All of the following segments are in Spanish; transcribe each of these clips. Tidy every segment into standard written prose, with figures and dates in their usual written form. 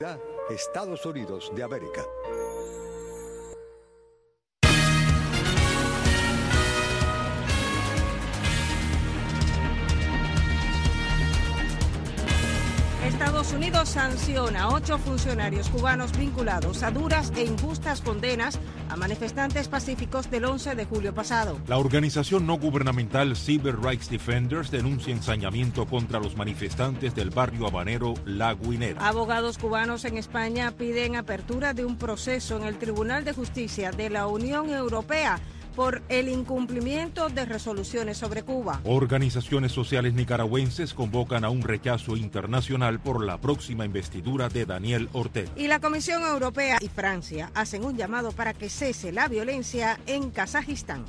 Estados Unidos de América. Estados Unidos sanciona a 8 funcionarios cubanos vinculados a duras e injustas condenas a manifestantes pacíficos del 11 de julio pasado. La organización no gubernamental Civil Rights Defenders denuncia ensañamiento contra los manifestantes del barrio habanero La Guinera. Abogados cubanos en España piden apertura de un proceso en el Tribunal de Justicia de la Unión Europea por el incumplimiento de resoluciones sobre Cuba. Organizaciones sociales nicaragüenses convocan a un rechazo internacional por la próxima investidura de Daniel Ortega. Y la Comisión Europea y Francia hacen un llamado para que cese la violencia en Kazajistán.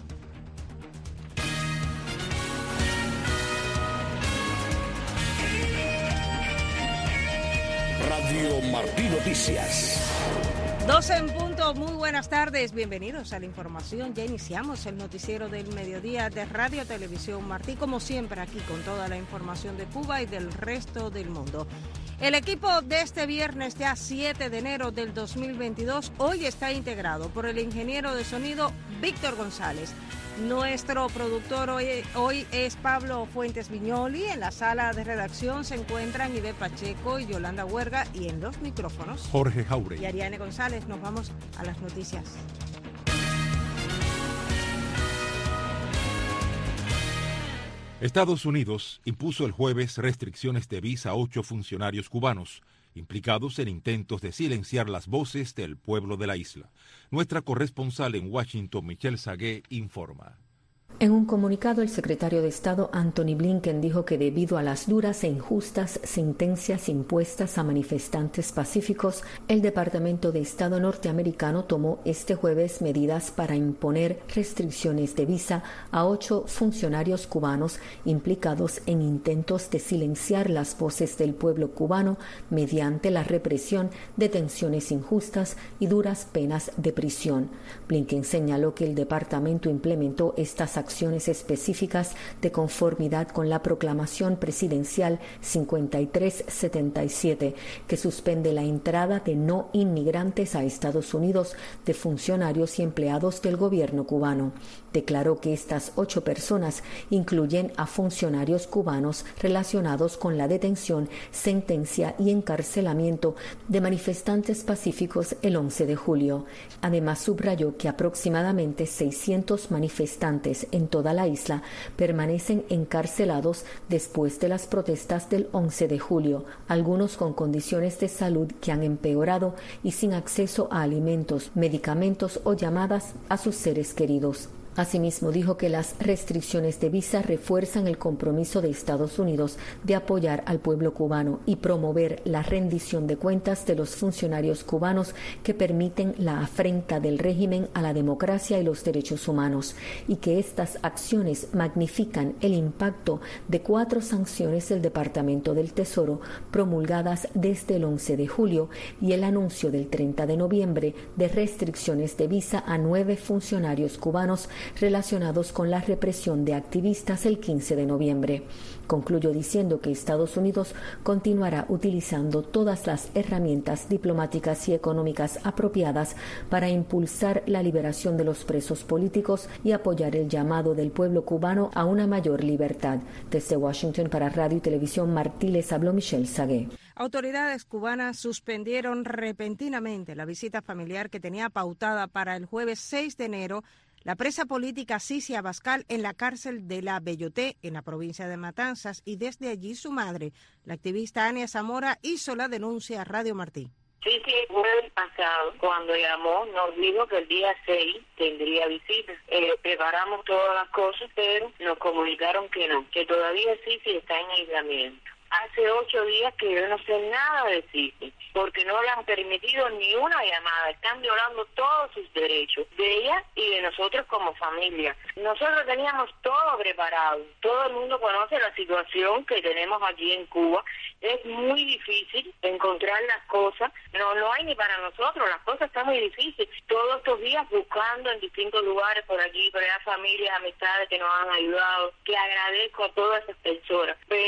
Radio Martí Noticias. 12 en punto, muy buenas tardes, bienvenidos a la información. Ya iniciamos el noticiero del mediodía de Radio Televisión Martí, como siempre aquí con toda la información de Cuba y del resto del mundo. El equipo de este viernes, ya 7 de enero del 2022, hoy está integrado por el ingeniero de sonido Víctor González. Nuestro productor hoy es Pablo Fuentes Viñoli. En la sala de redacción se encuentran Ide Pacheco y Yolanda Huerga, y en los micrófonos Jorge Jaure y Ariane González. Nos vamos a las noticias. Estados Unidos impuso el jueves restricciones de visa a 8 funcionarios cubanos implicados en intentos de silenciar las voces del pueblo de la isla. Nuestra corresponsal en Washington, Michelle Sagué, informa. En un comunicado, el secretario de Estado Antony Blinken dijo que debido a las duras e injustas sentencias impuestas a manifestantes pacíficos, el Departamento de Estado norteamericano tomó este jueves medidas para imponer restricciones de visa a 8 funcionarios cubanos implicados en intentos de silenciar las voces del pueblo cubano mediante la represión, detenciones injustas y duras penas de prisión. Blinken señaló que el departamento implementó estas acciones específicas de conformidad con la proclamación presidencial 5377, que suspende la entrada de no inmigrantes a Estados Unidos de funcionarios y empleados del gobierno cubano. Declaró que estas 8 personas incluyen a funcionarios cubanos relacionados con la detención, sentencia y encarcelamiento de manifestantes pacíficos el 11 de julio. Además, subrayó que aproximadamente 600 manifestantes en toda la isla permanecen encarcelados después de las protestas del 11 de julio, algunos con condiciones de salud que han empeorado y sin acceso a alimentos, medicamentos o llamadas a sus seres queridos. Asimismo, dijo que las restricciones de visa refuerzan el compromiso de Estados Unidos de apoyar al pueblo cubano y promover la rendición de cuentas de los funcionarios cubanos que permiten la afrenta del régimen a la democracia y los derechos humanos, y que estas acciones magnifican el impacto de 4 sanciones del Departamento del Tesoro promulgadas desde el 11 de julio y el anuncio del 30 de noviembre de restricciones de visa a 9 funcionarios cubanos relacionados con la represión de activistas el 15 de noviembre. Concluyó diciendo que Estados Unidos continuará utilizando todas las herramientas diplomáticas y económicas apropiadas para impulsar la liberación de los presos políticos y apoyar el llamado del pueblo cubano a una mayor libertad. Desde Washington para Radio y Televisión Martí les habló Michelle Sagué. Autoridades cubanas suspendieron repentinamente la visita familiar que tenía pautada para el jueves 6 de enero la presa política Cici Abascal en la cárcel de La Belloté, en la provincia de Matanzas, y desde allí su madre, la activista Ania Zamora, hizo la denuncia a Radio Martí. Sí, el jueves pasado, cuando llamó, nos dijo que el día 6 tendría visita. Preparamos todas las cosas, pero nos comunicaron que no, que todavía Cici está en aislamiento. Hace 8 días que yo no sé nada de Cici, porque no le han permitido ni una llamada. Están violando todos sus derechos, de ella y de nosotros como familia. Nosotros teníamos todo preparado. Todo el mundo conoce la situación que tenemos aquí en Cuba. Es muy difícil encontrar las cosas. No hay ni para nosotros. Las cosas están muy difíciles. Todos estos días buscando en distintos lugares por aquí, por allá, familias, amistades que nos han ayudado, que agradezco a todas esas personas. Pero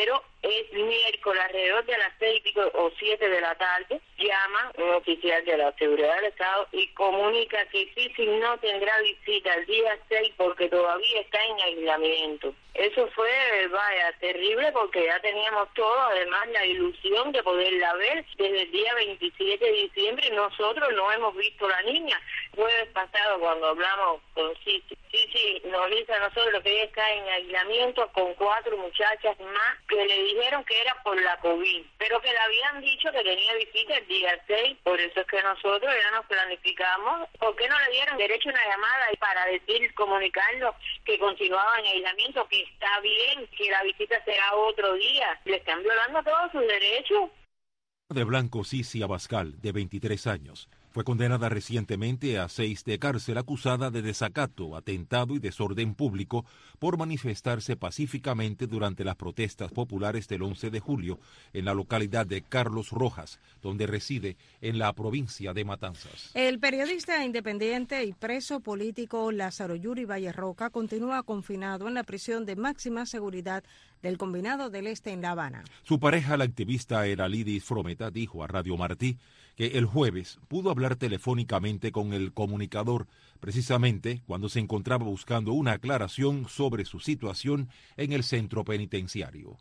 es miércoles alrededor de las 6 o 7 de la tarde, llama un oficial de la seguridad del Estado y comunica que Sisi no tendrá visita el día 6 porque todavía está en aislamiento. Eso fue, terrible porque ya teníamos todo, además la ilusión de poderla ver desde el día 27 de diciembre. Nosotros no hemos visto a la niña. Jueves pasado cuando hablamos con Sisi nos dice a nosotros que ella está en aislamiento con 4 muchachas más que le dijeron que era por la COVID, pero que le habían dicho que tenía visita el día 6, por eso es que nosotros ya nos planificamos. ¿Por qué no le dieron derecho a una llamada para comunicarnos que continuaba en aislamiento, que está bien, que la visita será otro día? Le están violando todos sus derechos. De blanco Sisi Abascal, de 23 años, fue condenada recientemente a 6 de cárcel acusada de desacato, atentado y desorden público por manifestarse pacíficamente durante las protestas populares del 11 de julio en la localidad de Carlos Rojas, donde reside en la provincia de Matanzas. El periodista independiente y preso político Lázaro Yuri Vallerroca continúa confinado en la prisión de máxima seguridad del Combinado del Este en La Habana. Su pareja, la activista Eralidis Frometa, dijo a Radio Martí que el jueves pudo hablar telefónicamente con el comunicador precisamente cuando se encontraba buscando una aclaración sobre su situación en el centro penitenciario.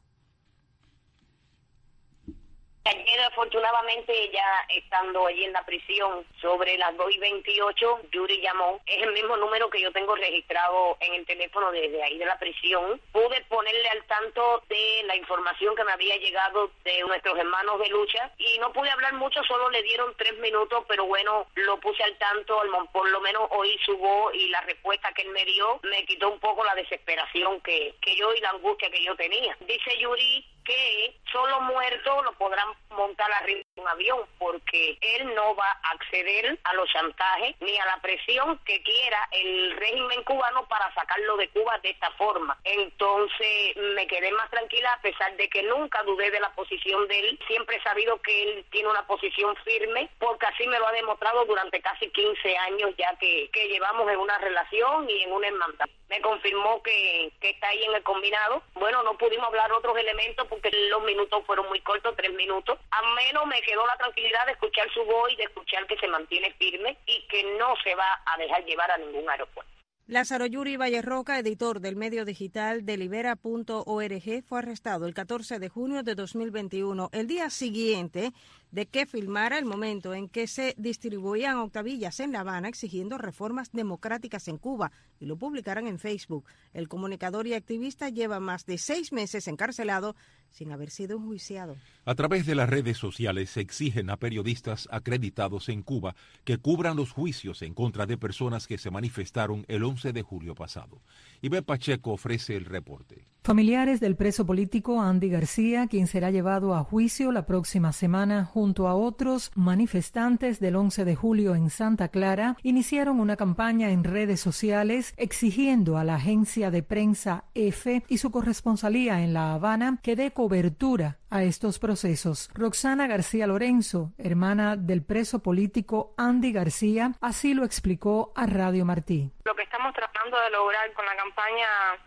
Ayer, afortunadamente, ya estando allí en la prisión, sobre las 2:28, Yuri llamó. Es el mismo número que yo tengo registrado en el teléfono desde ahí de la prisión. Pude ponerle al tanto de la información que me había llegado de nuestros hermanos de lucha y no pude hablar mucho, solo le dieron 3 minutos, pero bueno, lo puse al tanto, por lo menos oí su voz y la respuesta que él me dio me quitó un poco la desesperación que yo y la angustia que yo tenía. Dice Yuri que solo muerto lo podrán montar arriba de un avión porque él no va a acceder a los chantajes ni a la presión que quiera el régimen cubano para sacarlo de Cuba de esta forma. Entonces me quedé más tranquila a pesar de que nunca dudé de la posición de él. Siempre he sabido que él tiene una posición firme porque así me lo ha demostrado durante casi 15 años ya que llevamos en una relación y en una hermandad. Me confirmó que está ahí en el combinado. Bueno, no pudimos hablar otros elementos porque los minutos fueron muy cortos, 3 minutos. Al menos me quedó la tranquilidad de escuchar su voz y de escuchar que se mantiene firme y que no se va a dejar llevar a ningún aeropuerto. Lázaro Yuri Vallerroca, editor del medio digital delibera.org, fue arrestado el 14 de junio de 2021, el día siguiente de que filmara el momento en que se distribuían octavillas en La Habana exigiendo reformas democráticas en Cuba y lo publicaran en Facebook. El comunicador y activista lleva más de 6 meses encarcelado sin haber sido enjuiciado. A través de las redes sociales se exigen a periodistas acreditados en Cuba que cubran los juicios en contra de personas que se manifestaron el 11 de julio pasado. Iván Pacheco ofrece el reporte. Familiares del preso político Andy García, quien será llevado a juicio la próxima semana junto a otros manifestantes del 11 de julio en Santa Clara, iniciaron una campaña en redes sociales exigiendo a la agencia de prensa EFE y su corresponsalía en La Habana que dé cobertura a estos procesos. Roxana García Lorenzo, hermana del preso político Andy García, así lo explicó a Radio Martí. Lo que estamos tratando de lograr con la campaña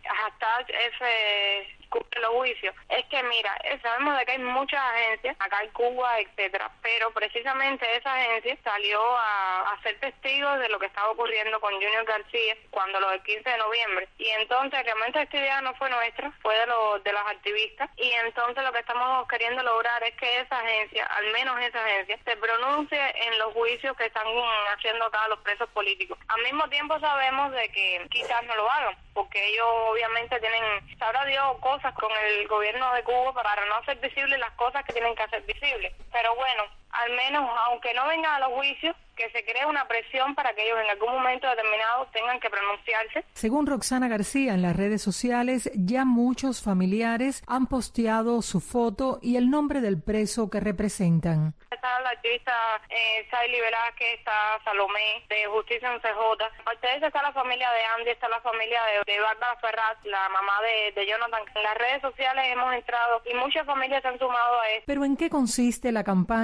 #F cubre los juicios es que, mira, sabemos de que hay muchas agencias acá en Cuba, etcétera, pero precisamente esa agencia salió a ser testigos de lo que estaba ocurriendo con Junior García cuando lo del 15 de noviembre, y entonces realmente esta idea no fue nuestra, fue de los activistas, y entonces lo que estamos queriendo lograr es que esa agencia, al menos esa agencia, se pronuncie en los juicios que están haciendo acá los presos políticos. Al mismo tiempo sabemos de que quizás no lo hagan, porque ellos obviamente tienen, sabrá Dios, cosas con el gobierno de Cuba para no hacer visibles las cosas que tienen que hacer visibles. Pero bueno, al menos, aunque no vengan a los juicios, que se cree una presión para que ellos en algún momento determinado tengan que pronunciarse. Según Roxana García, en las redes sociales ya muchos familiares han posteado su foto y el nombre del preso que representan. Está la activista Saily Velázquez, está Salomé, de Justicia en CJ. Aparte de eso está la familia de Andy, está la familia de Bárbara Ferraz, la mamá de Jonathan. En las redes sociales hemos entrado y muchas familias se han sumado a esto. ¿Pero en qué consiste la campaña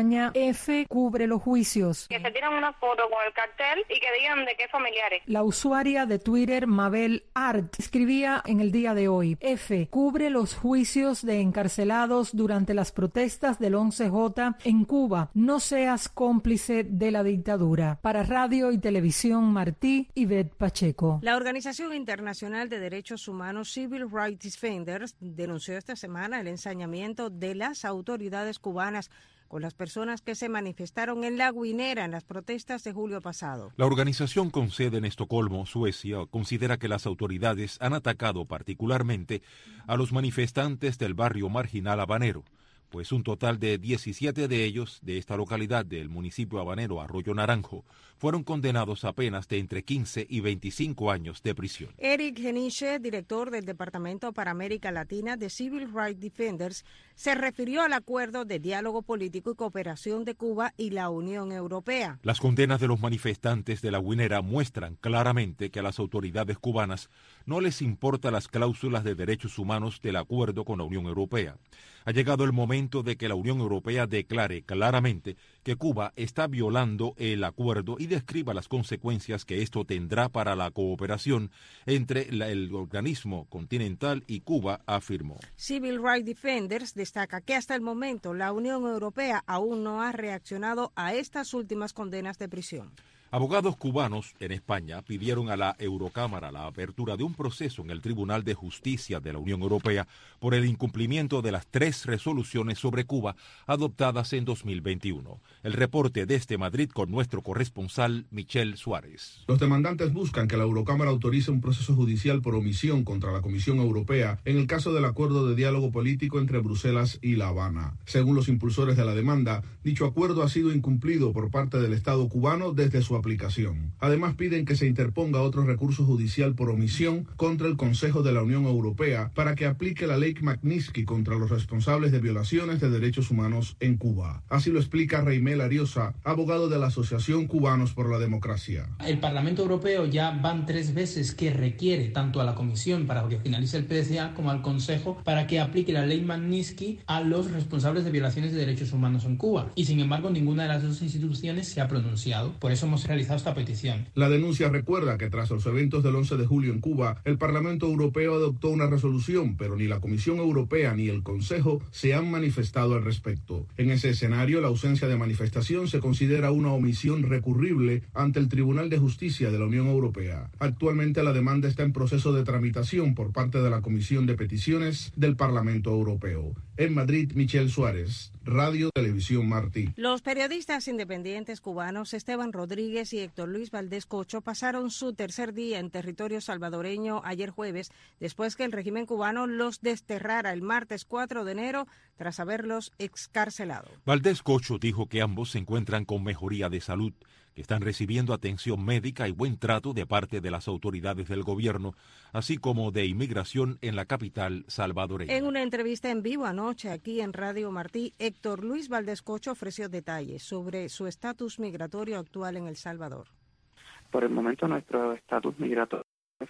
F cubre los juicios. Que se tiran una foto con el cartel y que digan de qué familiares. La usuaria de Twitter Mabel Art escribía en el día de hoy: F cubre los juicios de encarcelados durante las protestas del 11J en Cuba. No seas cómplice de la dictadura. Para Radio y Televisión Martí, Ivette Pacheco. La Organización Internacional de Derechos Humanos Civil Rights Defenders denunció esta semana el ensañamiento de las autoridades cubanas con las personas que se manifestaron en La Guinera en las protestas de julio pasado. La organización con sede en Estocolmo, Suecia, considera que las autoridades han atacado particularmente a los manifestantes del barrio marginal habanero, pues un total de 17 de ellos de esta localidad del municipio habanero Arroyo Naranjo fueron condenados a penas de entre 15 y 25 años de prisión. Eric Geniche, director del Departamento para América Latina de Civil Rights Defenders, se refirió al acuerdo de diálogo político y cooperación de Cuba y la Unión Europea. Las condenas de los manifestantes de La Guinera muestran claramente que a las autoridades cubanas no les importan las cláusulas de derechos humanos del acuerdo con la Unión Europea. Ha llegado el momento de que la Unión Europea declare claramente que Cuba está violando el acuerdo y describa las consecuencias que esto tendrá para la cooperación entre el organismo continental y Cuba, afirmó. Civil Rights Defenders destaca que hasta el momento la Unión Europea aún no ha reaccionado a estas últimas condenas de prisión. Abogados cubanos en España pidieron a la Eurocámara la apertura de un proceso en el Tribunal de Justicia de la Unión Europea por el incumplimiento de las 3 resoluciones sobre Cuba adoptadas en 2021. El reporte desde Madrid con nuestro corresponsal Michel Suárez. Los demandantes buscan que la Eurocámara autorice un proceso judicial por omisión contra la Comisión Europea en el caso del acuerdo de diálogo político entre Bruselas y La Habana. Según los impulsores de la demanda, dicho acuerdo ha sido incumplido por parte del Estado cubano desde su aplicación. Además, piden que se interponga otro recurso judicial por omisión contra el Consejo de la Unión Europea para que aplique la ley Magnitsky contra los responsables de violaciones de derechos humanos en Cuba. Así lo explica Reimel Ariosa, abogado de la Asociación Cubanos por la Democracia. El Parlamento Europeo ya van 3 veces que requiere tanto a la Comisión para que finalice el PDCA como al Consejo para que aplique la ley Magnitsky a los responsables de violaciones de derechos humanos en Cuba. Y sin embargo, ninguna de las dos instituciones se ha pronunciado. Por eso hemos realizado esta petición. La denuncia recuerda que tras los eventos del 11 de julio en Cuba, el Parlamento Europeo adoptó una resolución, pero ni la Comisión Europea ni el Consejo se han manifestado al respecto. En ese escenario, la ausencia de manifestación se considera una omisión recurrible ante el Tribunal de Justicia de la Unión Europea. Actualmente la demanda está en proceso de tramitación por parte de la Comisión de Peticiones del Parlamento Europeo. En Madrid, Michel Suárez, Radio Televisión Martí. Los periodistas independientes cubanos Esteban Rodríguez y Héctor Luis Valdés Cocho pasaron su tercer día en territorio salvadoreño ayer jueves, después que el régimen cubano los desterrara el martes 4 de enero tras haberlos excarcelado. Valdés Cocho dijo que ambos se encuentran con mejoría de salud, que están recibiendo atención médica y buen trato de parte de las autoridades del gobierno, así como de inmigración en la capital salvadoreña. En una entrevista en vivo anoche aquí en Radio Martí, Héctor Luis Valdés Cocho ofreció detalles sobre su estatus migratorio actual en El Salvador. Por el momento nuestro estatus migratorio es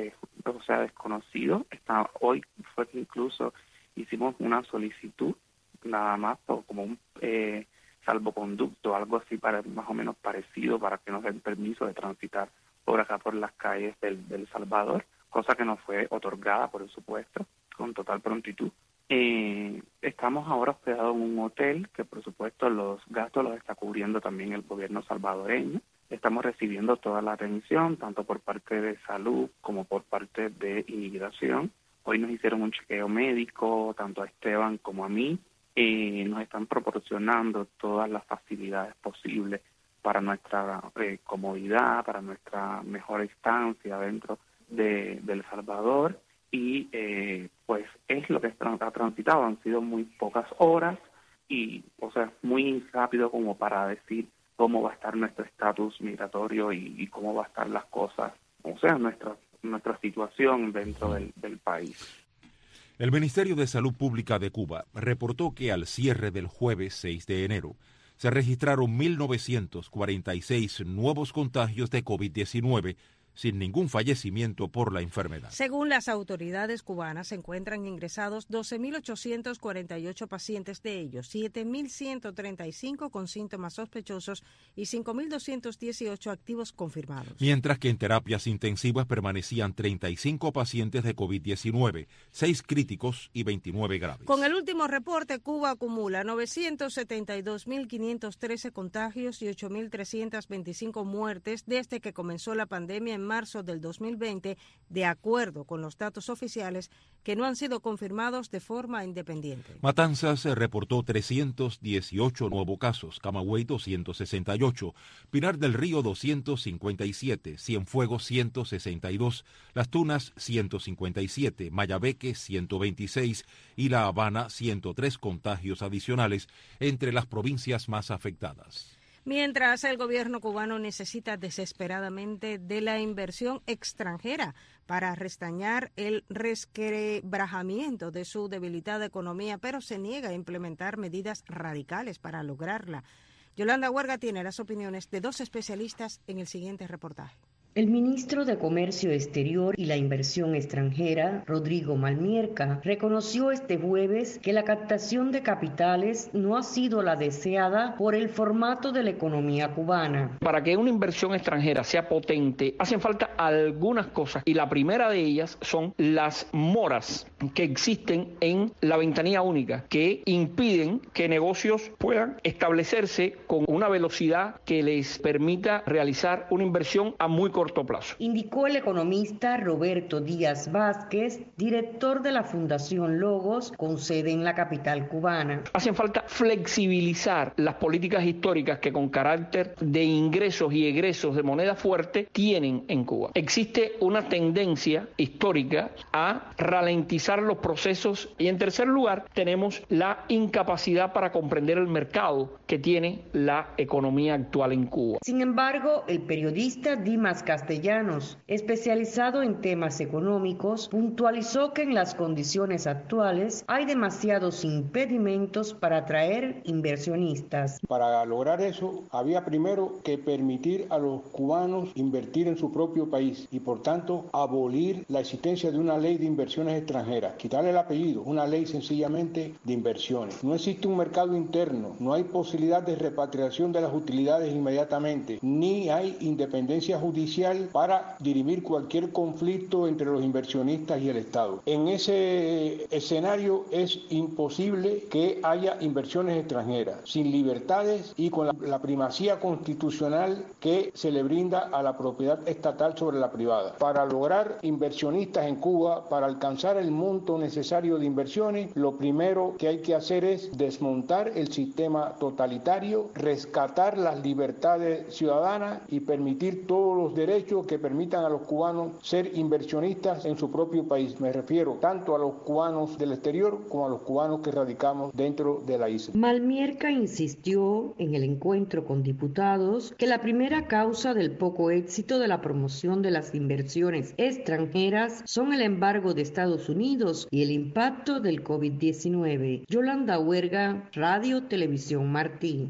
desconocido. Hoy fue que incluso hicimos una solicitud, nada más como un salvoconducto, algo así para más o menos parecido, para que nos den permiso de transitar por acá por las calles del Salvador, cosa que nos fue otorgada, por supuesto, con total prontitud. Estamos ahora hospedados en un hotel que por supuesto los gastos los está cubriendo también el gobierno salvadoreño. Estamos recibiendo toda la atención, tanto por parte de salud como por parte de inmigración. Hoy nos hicieron un chequeo médico, tanto a Esteban como a mí. Nos están proporcionando todas las facilidades posibles para nuestra comodidad, para nuestra mejor estancia dentro de El Salvador. Y pues es lo que ha transitado. Han sido muy pocas horas y, muy rápido como para decir cómo va a estar nuestro estatus migratorio y cómo va a estar las cosas, nuestra situación dentro del país. El Ministerio de Salud Pública de Cuba reportó que al cierre del jueves 6 de enero se registraron 1.946 nuevos contagios de COVID-19, sin ningún fallecimiento por la enfermedad. Según las autoridades cubanas, se encuentran ingresados 12.848 pacientes, de ellos 7.135 con síntomas sospechosos y 5.218 activos confirmados. Mientras que en terapias intensivas permanecían 35 pacientes de COVID-19, 6 críticos y 29 graves. Con el último reporte, Cuba acumula 972.513 contagios y 8.325 muertes desde que comenzó la pandemia en marzo del 2020, de acuerdo con los datos oficiales que no han sido confirmados de forma independiente. Matanzas reportó 318 nuevos casos, Camagüey 268, Pinar del Río 257, Cienfuegos 162, Las Tunas 157, Mayabeque 126 y La Habana 103 contagios adicionales entre las provincias más afectadas. Mientras el gobierno cubano necesita desesperadamente de la inversión extranjera para restañar el resquebrajamiento de su debilitada economía, pero se niega a implementar medidas radicales para lograrla. Yolanda Huerga tiene las opiniones de 2 especialistas en el siguiente reportaje. El ministro de Comercio Exterior y la Inversión Extranjera, Rodrigo Malmierca, reconoció este jueves que la captación de capitales no ha sido la deseada por el formato de la economía cubana. Para que una inversión extranjera sea potente, hacen falta algunas cosas, y la primera de ellas son las moras que existen en la ventanilla única, que impiden que negocios puedan establecerse con una velocidad que les permita realizar una inversión a muy corto plazo. Indicó el economista Roberto Díaz Vázquez, director de la Fundación Logos, con sede en la capital cubana. Hacen falta flexibilizar las políticas históricas que con carácter de ingresos y egresos de moneda fuerte tienen en Cuba. Existe una tendencia histórica a ralentizar los procesos y, en tercer lugar, tenemos la incapacidad para comprender el mercado que tiene la economía actual en Cuba. Sin embargo, el periodista Dimas Castellanos, especializado en temas económicos, puntualizó que en las condiciones actuales hay demasiados impedimentos para atraer inversionistas. Para lograr eso, había primero que permitir a los cubanos invertir en su propio país y, por tanto, abolir la existencia de una ley de inversiones extranjeras, quitarle el apellido, una ley sencillamente de inversiones. No existe un mercado interno, no hay posibilidad de repatriación de las utilidades inmediatamente, ni hay independencia judicial para dirimir cualquier conflicto entre los inversionistas y el Estado. En ese escenario es imposible que haya inversiones extranjeras, sin libertades y con la primacía constitucional que se le brinda a la propiedad estatal sobre la privada. Para lograr inversionistas en Cuba, para alcanzar el monto necesario de inversiones, lo primero que hay que hacer es desmontar el sistema totalitario, rescatar las libertades ciudadanas y permitir todos los derechos que permitan a los cubanos ser inversionistas en su propio país. Me refiero tanto a los cubanos del exterior como a los cubanos que radicamos dentro de la isla. Malmierca insistió en el encuentro con diputados que la primera causa del poco éxito de la promoción de las inversiones extranjeras son el embargo de Estados Unidos y el impacto del COVID-19. Yolanda Huerga, Radio Televisión Martí.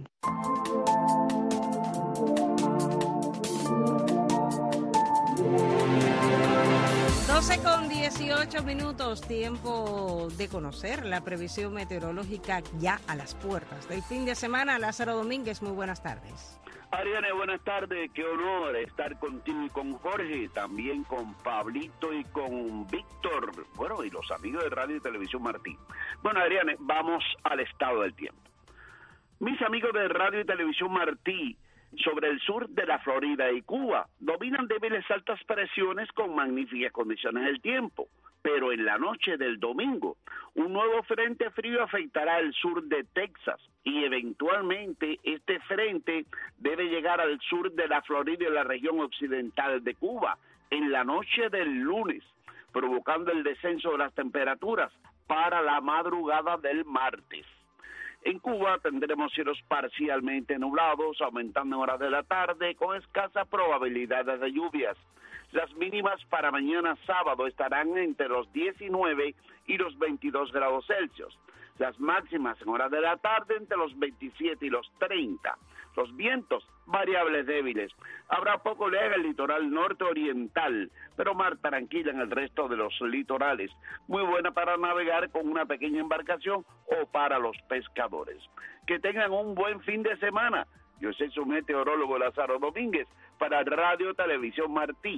12:18, tiempo de conocer la previsión meteorológica ya a las puertas del fin de semana. Lázaro Domínguez, muy buenas tardes. Ariane, buenas tardes, qué honor estar contigo y con Jorge, también con Pablito y con Víctor, bueno, y los amigos de Radio y Televisión Martí. Bueno, Ariane, vamos al estado del tiempo. Mis amigos de Radio y Televisión Martí, sobre el sur de la Florida y Cuba, dominan débiles altas presiones con magníficas condiciones del tiempo, pero en la noche del domingo, un nuevo frente frío afectará el sur de Texas y eventualmente este frente debe llegar al sur de la Florida y la región occidental de Cuba en la noche del lunes, provocando el descenso de las temperaturas para la madrugada del martes. En Cuba tendremos cielos parcialmente nublados, aumentando en horas de la tarde, con escasas probabilidades de lluvias. Las mínimas para mañana sábado estarán entre los 19 y los 22 grados Celsius. Las máximas en horas de la tarde entre los 27 y los 30. Los vientos variables débiles. Habrá poco oleaje en el litoral norte oriental, pero mar tranquila en el resto de los litorales. Muy buena para navegar con una pequeña embarcación o para los pescadores. Que tengan un buen fin de semana. Yo soy su meteorólogo Lázaro Domínguez para Radio Televisión Martí.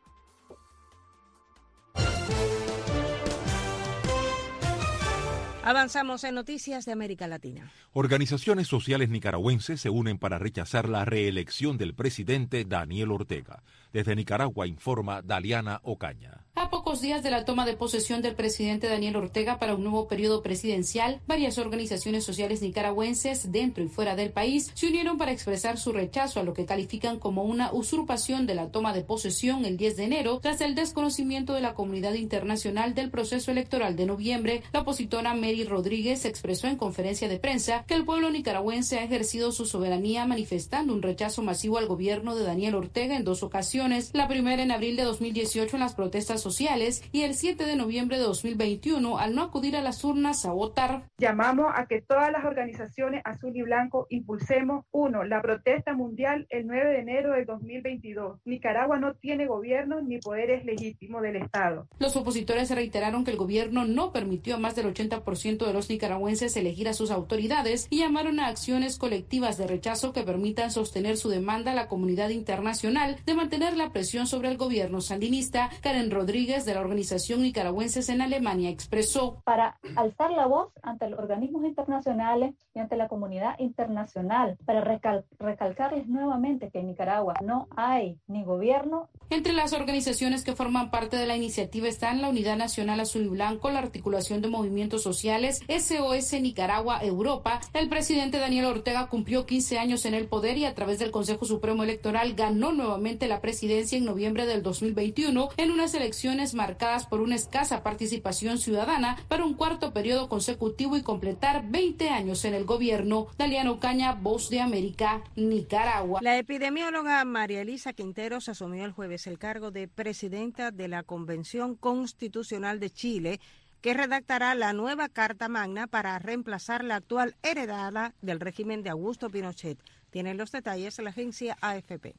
Avanzamos en noticias de América Latina. Organizaciones sociales nicaragüenses se unen para rechazar la reelección del presidente Daniel Ortega. Desde Nicaragua informa Daliana Ocaña. A pocos días de la toma de posesión del presidente Daniel Ortega para un nuevo periodo presidencial, varias organizaciones sociales nicaragüenses dentro y fuera del país se unieron para expresar su rechazo a lo que califican como una usurpación de la toma de posesión el 10 de enero tras el desconocimiento de la comunidad internacional del proceso electoral de noviembre. La opositora Mary Rodríguez expresó en conferencia de prensa que el pueblo nicaragüense ha ejercido su soberanía manifestando un rechazo masivo al gobierno de Daniel Ortega en 2 ocasiones, la primera en abril de 2018 en las protestas sociales y el 7 de noviembre de 2021 al no acudir a las urnas a votar. Llamamos a que todas las organizaciones azul y blanco impulsemos, 1, la protesta mundial el 9 de enero del 2022. Nicaragua no tiene gobierno ni poderes legítimos del Estado. Los opositores reiteraron que el gobierno no permitió a más del 80% de los nicaragüenses elegir a sus autoridades y llamaron a acciones colectivas de rechazo que permitan sostener su demanda a la comunidad internacional de mantener la presión sobre el gobierno sandinista. Karen Rodríguez, de la Organización Nicaragüenses en Alemania, expresó: para alzar la voz ante los organismos internacionales y ante la comunidad internacional, para recalcarles nuevamente que en Nicaragua no hay ni gobierno. Entre las organizaciones que forman parte de la iniciativa están la Unidad Nacional Azul y Blanco, la Articulación de Movimientos Sociales, SOS Nicaragua Europa. El presidente Daniel Ortega cumplió 15 años en el poder y a través del Consejo Supremo Electoral ganó nuevamente la presidencia en noviembre del 2021 en unas elecciones marcadas por una escasa participación ciudadana para un cuarto periodo consecutivo y completar 20 años en el gobierno. Daliana Ocaña, Voz de América, Nicaragua. La epidemióloga María Elisa Quinteros asumió el jueves el cargo de presidenta de la Convención Constitucional de Chile, que redactará la nueva Carta Magna para reemplazar la actual heredada del régimen de Augusto Pinochet. Tienen los detalles la agencia AFP.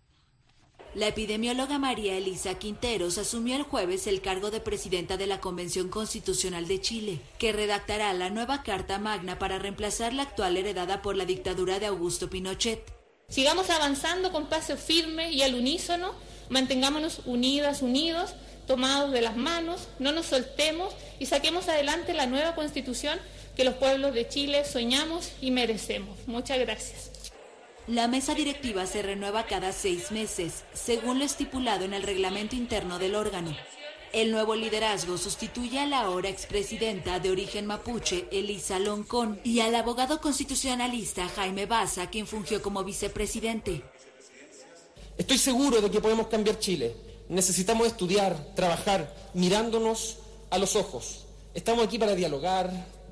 La epidemióloga María Elisa Quinteros asumió el jueves el cargo de presidenta de la Convención Constitucional de Chile, que redactará la nueva Carta Magna para reemplazar la actual heredada por la dictadura de Augusto Pinochet. Sigamos avanzando con paso firme y al unísono, mantengámonos unidas, unidos, tomados de las manos, no nos soltemos y saquemos adelante la nueva Constitución que los pueblos de Chile soñamos y merecemos. Muchas gracias. La mesa directiva se renueva cada 6 meses, según lo estipulado en el reglamento interno del órgano. El nuevo liderazgo sustituye a la ahora expresidenta de origen mapuche, Elisa Loncón, y al abogado constitucionalista Jaime Baza, quien fungió como vicepresidente. Estoy seguro de que podemos cambiar Chile. Necesitamos estudiar, trabajar, mirándonos a los ojos. Estamos aquí para dialogar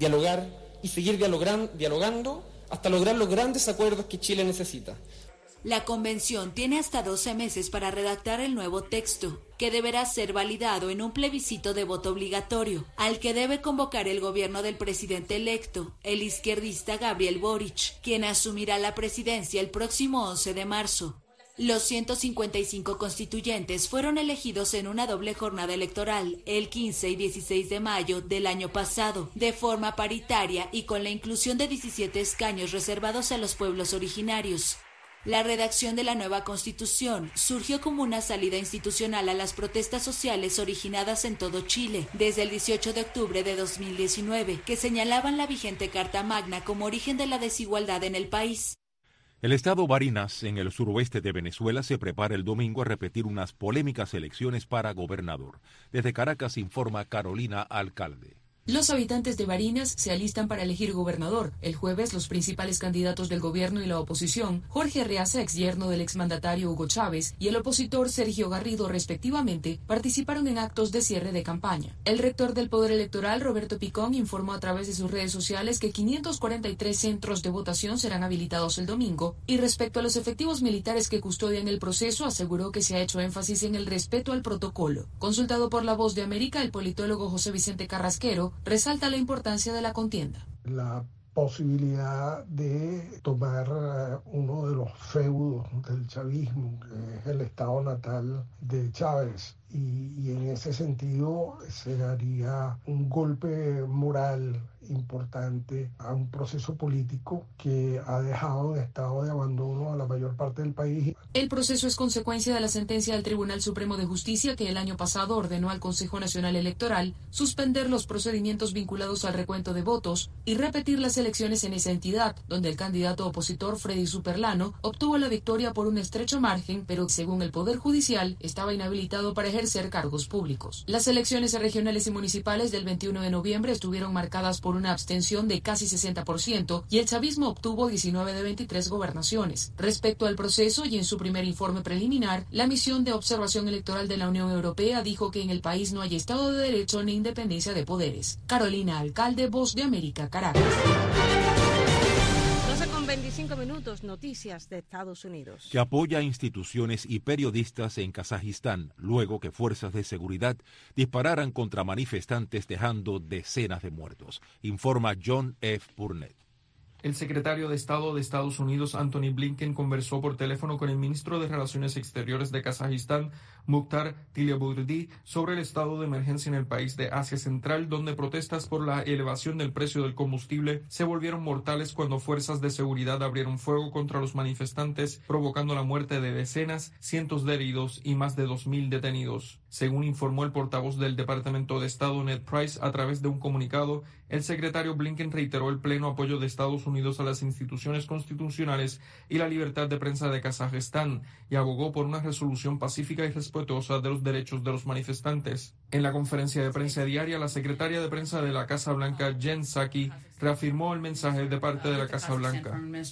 y seguir dialogando hasta lograr los grandes acuerdos que Chile necesita. La convención tiene hasta 12 meses para redactar el nuevo texto, que deberá ser validado en un plebiscito de voto obligatorio, al que debe convocar el gobierno del presidente electo, el izquierdista Gabriel Boric, quien asumirá la presidencia el próximo 11 de marzo. Los 155 constituyentes fueron elegidos en una doble jornada electoral el 15 y 16 de mayo del año pasado, de forma paritaria y con la inclusión de 17 escaños reservados a los pueblos originarios. La redacción de la nueva Constitución surgió como una salida institucional a las protestas sociales originadas en todo Chile desde el 18 de octubre de 2019, que señalaban la vigente Carta Magna como origen de la desigualdad en el país. El estado Barinas, en el suroeste de Venezuela, se prepara el domingo a repetir unas polémicas elecciones para gobernador. Desde Caracas informa Carolina Alcalde. Los habitantes de Barinas se alistan para elegir gobernador. El jueves, los principales candidatos del gobierno y la oposición, Jorge Arreaza, exyerno del exmandatario Hugo Chávez, y el opositor Sergio Garrido, respectivamente, participaron en actos de cierre de campaña. El rector del Poder Electoral, Roberto Picón, informó a través de sus redes sociales que 543 centros de votación serán habilitados el domingo, y respecto a los efectivos militares que custodian el proceso, aseguró que se ha hecho énfasis en el respeto al protocolo. Consultado por La Voz de América, el politólogo José Vicente Carrasquero Unido, resalta la importancia de la contienda. La posibilidad de tomar uno de los feudos del chavismo, que es el estado natal de Chávez, y en ese sentido se daría un golpe moral importante a un proceso político que ha dejado en estado de abandono a la mayor parte del país. El proceso es consecuencia de la sentencia del Tribunal Supremo de Justicia que el año pasado ordenó al Consejo Nacional Electoral suspender los procedimientos vinculados al recuento de votos y repetir las elecciones en esa entidad, donde el candidato opositor Freddy Superlano obtuvo la victoria por un estrecho margen, pero según el Poder Judicial estaba inhabilitado para ejercer cargos públicos. Las elecciones regionales y municipales del 21 de noviembre estuvieron marcadas por una abstención de casi 60% y el chavismo obtuvo 19 de 23 gobernaciones. Respecto al proceso y en su primer informe preliminar, la misión de observación electoral de la Unión Europea dijo que en el país no hay Estado de Derecho ni independencia de poderes. Carolina Alcalde, Voz de América, Caracas. 25 minutos, noticias de Estados Unidos. Que apoya a instituciones y periodistas en Kazajistán, luego que fuerzas de seguridad dispararan contra manifestantes dejando decenas de muertos, informa John F. Burnett. El secretario de Estado de Estados Unidos, Anthony Blinken, conversó por teléfono con el ministro de Relaciones Exteriores de Kazajistán, Mukhtar Tilaburdi, sobre el estado de emergencia en el país de Asia Central, donde protestas por la elevación del precio del combustible se volvieron mortales cuando fuerzas de seguridad abrieron fuego contra los manifestantes, provocando la muerte de decenas, cientos de heridos y más de 2.000 detenidos. Según informó el portavoz del Departamento de Estado, Ned Price, a través de un comunicado, el secretario Blinken reiteró el pleno apoyo de Estados Unidos a las instituciones constitucionales y la libertad de prensa de Kazajistán y abogó por una resolución pacífica y respetuosa de los derechos de los manifestantes. En la conferencia de prensa diaria, la secretaria de prensa de la Casa Blanca, Jen Psaki, reafirmó el mensaje de parte de la Casa Blanca,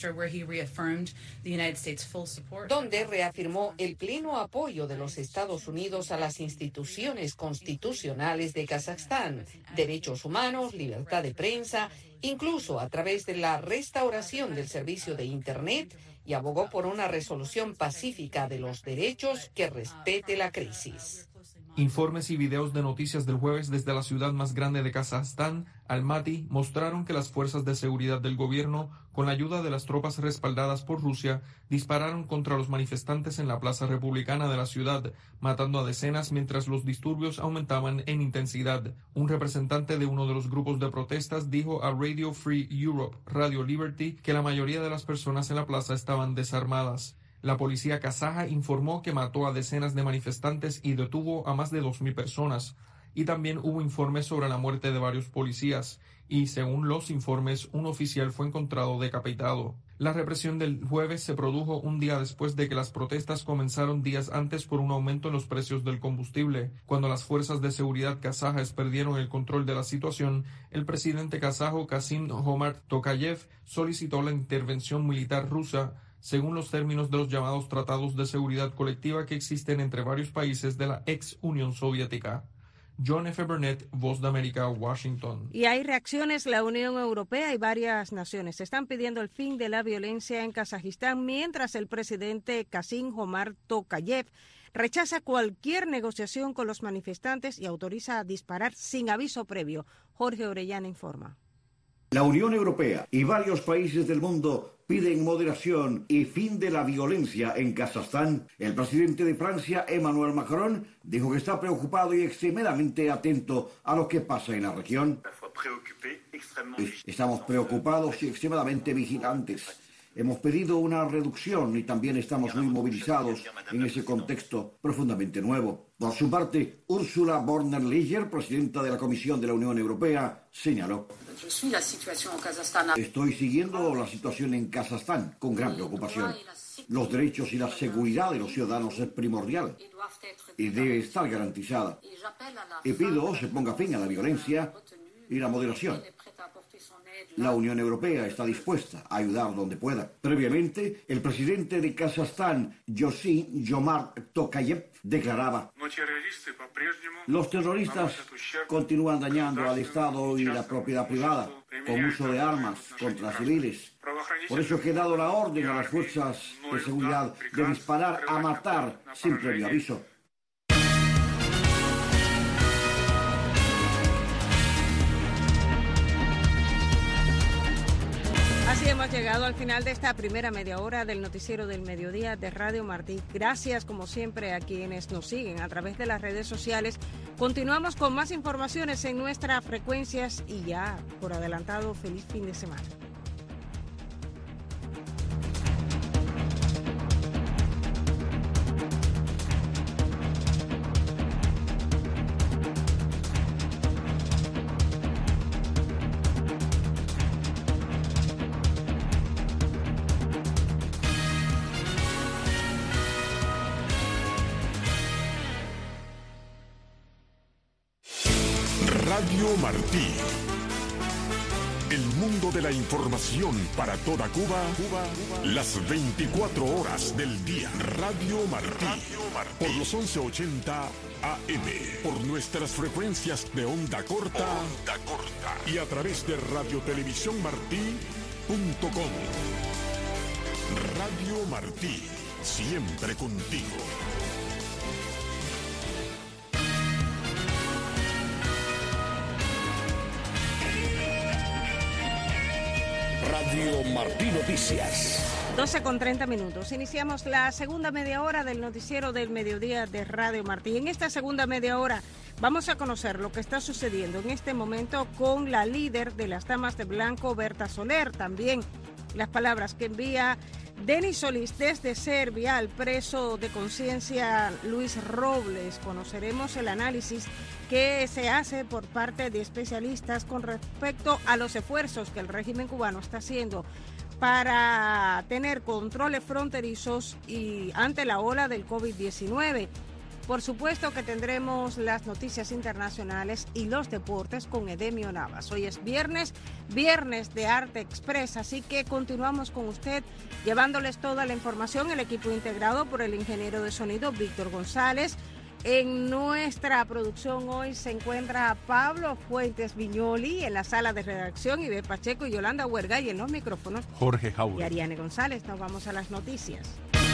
donde reafirmó el pleno apoyo de los Estados Unidos a las instituciones constitucionales de Kazajstán, derechos humanos, libertad de prensa, incluso a través de la restauración del servicio de Internet, y abogó por una resolución pacífica de los derechos que respete la crisis. Informes y videos de noticias del jueves desde la ciudad más grande de Kazajstán, Almaty, mostraron que las fuerzas de seguridad del gobierno, con la ayuda de las tropas respaldadas por Rusia, dispararon contra los manifestantes en la plaza republicana de la ciudad, matando a decenas mientras los disturbios aumentaban en intensidad. Un representante de uno de los grupos de protestas dijo a Radio Free Europe, Radio Liberty, que la mayoría de las personas en la plaza estaban desarmadas. La policía kazaja informó que mató a decenas de manifestantes y detuvo a más de 2.000 personas. Y también hubo informes sobre la muerte de varios policías. Y según los informes, un oficial fue encontrado decapitado. La represión del jueves se produjo un día después de que las protestas comenzaron días antes por un aumento en los precios del combustible. Cuando las fuerzas de seguridad kazajas perdieron el control de la situación, el presidente kazajo Kassym-Jomart Tokayev solicitó la intervención militar rusa, según los términos de los llamados tratados de seguridad colectiva que existen entre varios países de la ex Unión Soviética. John F. Burnett, Voz de América, Washington. Y hay reacciones. La Unión Europea y varias naciones están pidiendo el fin de la violencia en Kazajistán, mientras el presidente Kassym-Jomart Tokayev rechaza cualquier negociación con los manifestantes y autoriza a disparar sin aviso previo. Jorge Orellana informa. La Unión Europea y varios países del mundo piden moderación y fin de la violencia en Kazajstán. El presidente de Francia, Emmanuel Macron, dijo que está preocupado y extremadamente atento a lo que pasa en la región. Estamos preocupados y extremadamente vigilantes. Hemos pedido una reducción y también estamos muy movilizados en ese contexto profundamente nuevo. Por su parte, Ursula von der Leyen, presidenta de la Comisión de la Unión Europea, señaló: estoy siguiendo la situación en Kazajstán con gran preocupación. Los derechos y la seguridad de los ciudadanos es primordial y debe estar garantizada. Y pido se ponga fin a la violencia y la moderación. La Unión Europea está dispuesta a ayudar donde pueda. Previamente, el presidente de Kazajstán, Kassym-Jomart Tokayev, declaraba: los terroristas continúan dañando al Estado y la propiedad privada con uso de armas contra civiles. Por eso he dado la orden a las fuerzas de seguridad de disparar a matar sin previo aviso. Hemos llegado al final de esta primera media hora del noticiero del mediodía de Radio Martí. Gracias, como siempre, a quienes nos siguen a través de las redes sociales. Continuamos con más informaciones en nuestras frecuencias y ya, por adelantado, feliz fin de semana. Radio Martí. El mundo de la información para toda Cuba, las 24 horas del día. Radio Martí. Por los 1180 AM. Por nuestras frecuencias de onda corta. Y a través de radiotelevisiónmartí.com. Radio Martí. Siempre contigo. Radio Martí Noticias. 12:30. Iniciamos la segunda media hora del noticiero del mediodía de Radio Martí. En esta segunda media hora vamos a conocer lo que está sucediendo en este momento con la líder de las Damas de Blanco, Berta Soler. También las palabras que envía Denis Solís desde Serbia al preso de conciencia Luis Robles. Conoceremos el análisis que se hace por parte de especialistas con respecto a los esfuerzos que el régimen cubano está haciendo para tener controles fronterizos y ante la ola del COVID-19. Por supuesto que tendremos las noticias internacionales y los deportes con Edemio Navas. Hoy es viernes de Arte Express, así que continuamos con usted llevándoles toda la información. El equipo integrado por el ingeniero de sonido Víctor González. En nuestra producción hoy se encuentra Pablo Fuentes Viñoli, en la sala de redacción Ibe Pacheco y Yolanda Huerga, y en los micrófonos Jorge Jaúl y Ariane González. Nos vamos a las noticias.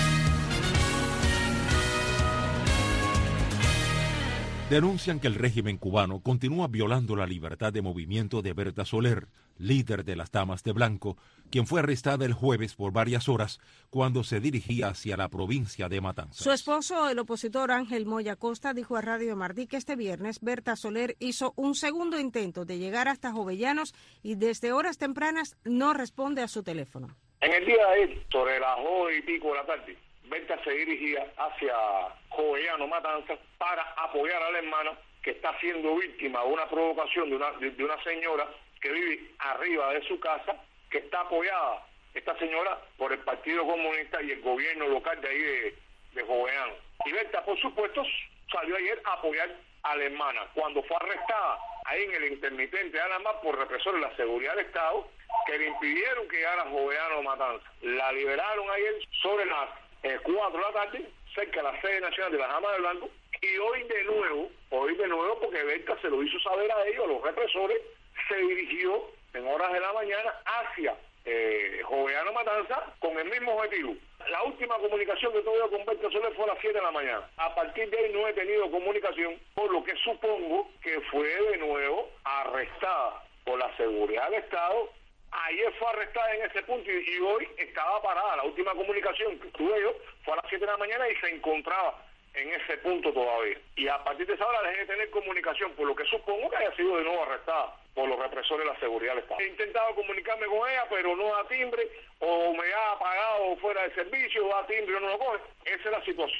Denuncian que el régimen cubano continúa violando la libertad de movimiento de Berta Soler, líder de las Damas de Blanco, quien fue arrestada el jueves por varias horas cuando se dirigía hacia la provincia de Matanzas. Su esposo, el opositor Ángel Moya Costa, dijo a Radio Martí que este viernes Berta Soler hizo un segundo intento de llegar hasta Jovellanos y desde horas tempranas no responde a su teléfono. En el día de ayer, sobre las 8:00 de la tarde, Berta se dirigía hacia Jovellano, Matanzas, para apoyar a la hermana que está siendo víctima de una provocación de una señora que vive arriba de su casa, que está apoyada, esta señora, por el Partido Comunista y el gobierno local de ahí de Jovellano. Y Berta, por supuesto, salió ayer a apoyar a la hermana, cuando fue arrestada ahí en el intermitente de Alamar por represores de la seguridad del Estado, que le impidieron que llegara a Jovellano, Matanzas. La liberaron ayer sobre las 4 de la tarde, cerca de la sede nacional de las Damas de Blanco, y hoy de nuevo, porque Berta se lo hizo saber a ellos, a los represores, se dirigió en horas de la mañana hacia Jovellano, Matanzas, con el mismo objetivo. La última comunicación que tuve con Berta Soler fue a las 7 de la mañana. A partir de ahí no he tenido comunicación, por lo que supongo que fue de nuevo arrestada por la seguridad del Estado. Ayer fue arrestada en ese punto y hoy estaba parada. La última comunicación que tuve yo fue a las 7 de la mañana y se encontraba en ese punto todavía. Y a partir de esa hora dejé de tener comunicación, por lo que supongo que haya sido de nuevo arrestada por los represores de la seguridad del Estado. He intentado comunicarme con ella, pero no da timbre, o me ha apagado fuera de servicio, o da timbre o no lo coge. Esa es la situación.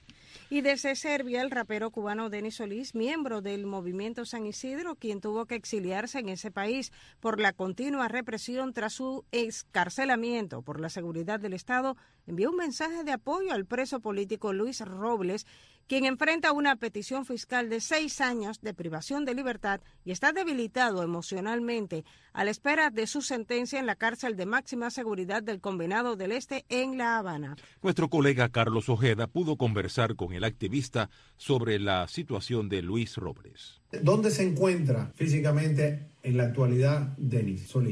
Y desde Serbia, el rapero cubano Denis Solís, miembro del movimiento San Isidro, quien tuvo que exiliarse en ese país por la continua represión tras su excarcelamiento por la seguridad del Estado, envió un mensaje de apoyo al preso político Luis Robles, quien enfrenta una petición fiscal de 6 años de privación de libertad y está debilitado emocionalmente a la espera de su sentencia en la cárcel de máxima seguridad del Combinado del Este en La Habana. Nuestro colega Carlos Ojeda pudo conversar con el activista sobre la situación de Luis Robles. ¿Dónde se encuentra físicamente en la actualidad Denis Solís?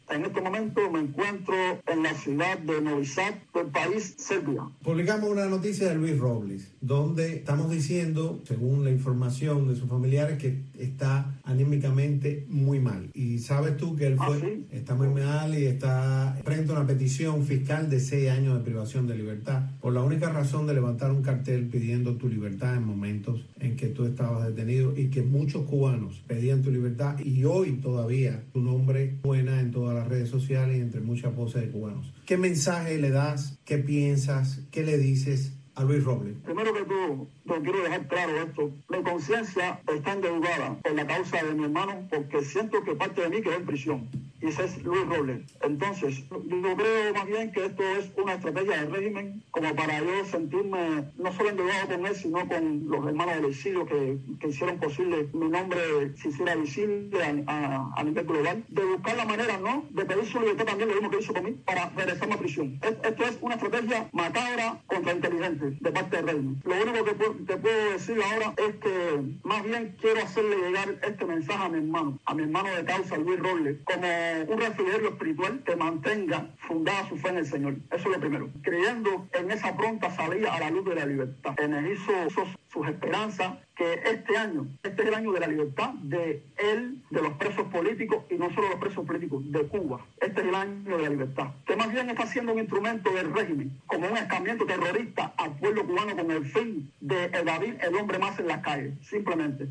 En este momento me encuentro en la ciudad de Novi Sad, del país Serbia. Publicamos una noticia de Luis Robles, donde estamos diciendo, según la información de sus familiares, que está anímicamente muy mal. Y sabes tú que él está muy mal y está frente a una petición fiscal de 6 años de privación de libertad, por la única razón de levantar un cartel pidiendo tu libertad en momentos en que tú estabas detenido y que muchos cubanos pedían tu libertad, y hoy todavía tu nombre suena en todas las redes sociales y entre muchas voces de cubanos. ¿Qué mensaje le das? ¿Qué piensas? ¿Qué le dices a Luis Robles? Primero que todo, quiero dejar claro esto. Mi conciencia está endeudada por la causa de mi hermano, porque siento que parte de mí quedó en prisión. Y ese es Luis Robles. Entonces, yo creo más bien que esto es una estrategia del régimen, como para yo sentirme no solo endeudado con él, sino con los hermanos del exilio que hicieron posible mi nombre se hiciera visible a nivel global, de buscar la manera, ¿no?, de pedir su libertad también, lo mismo que hizo conmigo, para regresarme a prisión. Esto es una estrategia macabra contra inteligente de parte del régimen. Lo único que te puedo decir ahora es que más bien quiero hacerle llegar este mensaje a mi hermano de causa, Luis Robles, como un refrigerio espiritual que mantenga fundada su fe en el Señor. Eso es lo primero. Creyendo en esa pronta salida a la luz de la libertad. Energizo sus esperanzas que este año es el año de la libertad de él, de los presos políticos, y no solo los presos políticos, de Cuba. Este es el año de la libertad. Que más bien está siendo un instrumento del régimen, como un escarmiento terrorista al pueblo cubano con el fin de evadir el hombre más en las calles, simplemente.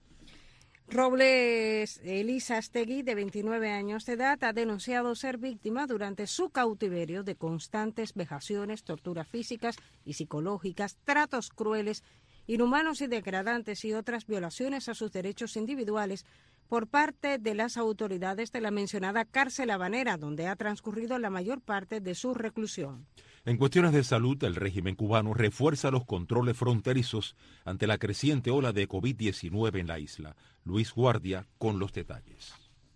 Robles Elizastegui, de 29 años de edad, ha denunciado ser víctima durante su cautiverio de constantes vejaciones, torturas físicas y psicológicas, tratos crueles, inhumanos y degradantes y otras violaciones a sus derechos individuales por parte de las autoridades de la mencionada cárcel habanera, donde ha transcurrido la mayor parte de su reclusión. En cuestiones de salud, el régimen cubano refuerza los controles fronterizos ante la creciente ola de COVID-19 en la isla. Luis Guardia con los detalles.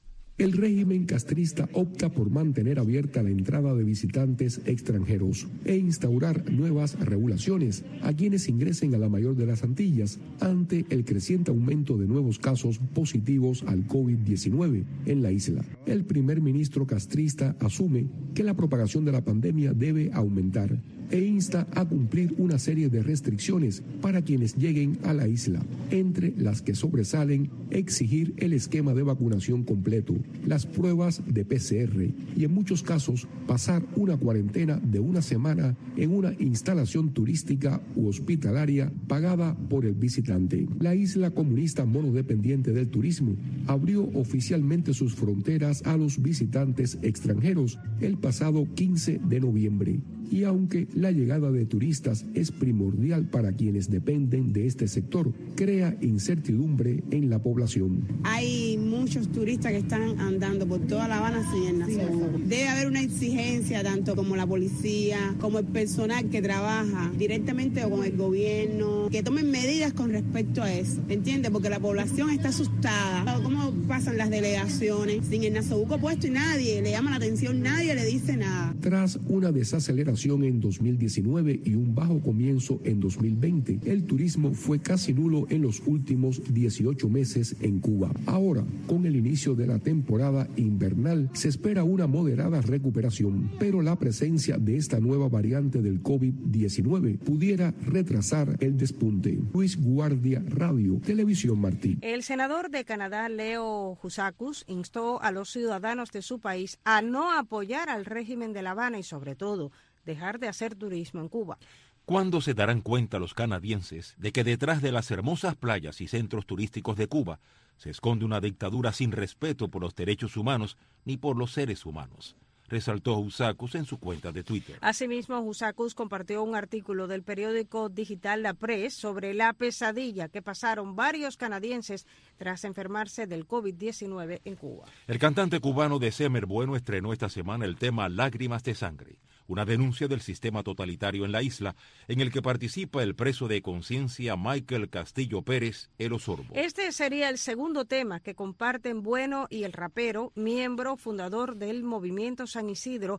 El régimen castrista opta por mantener abierta la entrada de visitantes extranjeros e instaurar nuevas regulaciones a quienes ingresen a la mayor de las Antillas ante el creciente aumento de nuevos casos positivos al COVID-19 en la isla. El primer ministro castrista asume que la propagación de la pandemia debe aumentar e insta a cumplir una serie de restricciones para quienes lleguen a la isla, entre las que sobresalen exigir el esquema de vacunación completo, las pruebas de PCR y en muchos casos pasar una cuarentena de una semana en una instalación turística u hospitalaria pagada por el visitante. La isla comunista monodependiente del turismo abrió oficialmente sus fronteras a los visitantes extranjeros el pasado 15 de noviembre. Y aunque la llegada de turistas es primordial para quienes dependen de este sector, crea incertidumbre en la población. Hay muchos turistas que están andando por toda La Habana sin el nasobuco. Debe haber una exigencia tanto como la policía, como el personal que trabaja directamente con el gobierno, que tomen medidas con respecto a eso, ¿entiendes? Porque la población está asustada. ¿Cómo pasan las delegaciones sin el nasobuco puesto y nadie le llama la atención, nadie le dice nada? Tras una desaceleración en 2019 y un bajo comienzo en 2020, el turismo fue casi nulo en los últimos 18 meses en Cuba. Ahora, con el inicio de la temporada invernal, se espera una moderada recuperación, pero la presencia de esta nueva variante del COVID-19 pudiera retrasar el despunte. Luis Guardia, Radio Televisión Martí. El senador de Canadá, Leo Husacus, instó a los ciudadanos de su país a no apoyar al régimen de La Habana y, sobre todo, dejar de hacer turismo en Cuba. ¿Cuándo se darán cuenta los canadienses de que detrás de las hermosas playas y centros turísticos de Cuba se esconde una dictadura sin respeto por los derechos humanos ni por los seres humanos? Resaltó Husacus en su cuenta de Twitter. Asimismo, Husacus compartió un artículo del periódico digital La Presse sobre la pesadilla que pasaron varios canadienses tras enfermarse del COVID-19 en Cuba. El cantante cubano December Bueno estrenó esta semana el tema Lágrimas de Sangre, una denuncia del sistema totalitario en la isla, en el que participa el preso de conciencia Michael Castillo Pérez, El Osorbo. Este sería el segundo tema que comparten Bueno y el rapero, miembro fundador del movimiento San Isidro,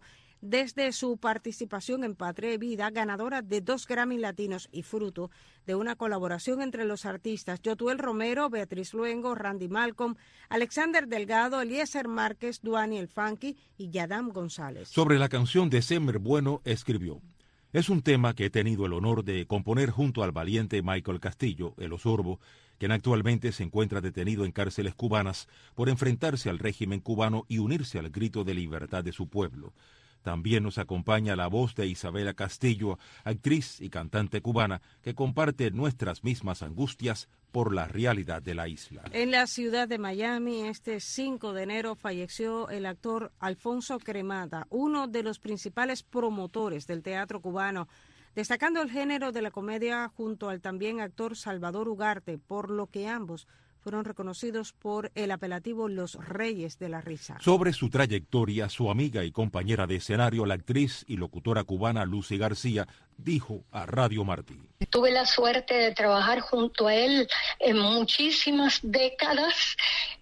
desde su participación en Patria y Vida, ganadora de 2 Grammy Latinos y fruto de una colaboración entre los artistas Yotuel Romero, Beatriz Luengo, Randy Malcolm, Alexander Delgado, Eliezer Márquez, Duani el Funky y Yadam González. Sobre la canción de Semer Bueno escribió: es un tema que he tenido el honor de componer junto al valiente Michael Castillo, el Osorbo, quien actualmente se encuentra detenido en cárceles cubanas por enfrentarse al régimen cubano y unirse al grito de libertad de su pueblo. También nos acompaña la voz de Isabela Castillo, actriz y cantante cubana, que comparte nuestras mismas angustias por la realidad de la isla. En la ciudad de Miami, este 5 de enero, falleció el actor Alfonso Cremata, uno de los principales promotores del teatro cubano, destacando el género de la comedia junto al también actor Salvador Ugarte, por lo que ambos fueron reconocidos por el apelativo Los Reyes de la Risa. Sobre su trayectoria, su amiga y compañera de escenario, la actriz y locutora cubana Lucy García, dijo a Radio Martí: tuve la suerte de trabajar junto a él en muchísimas décadas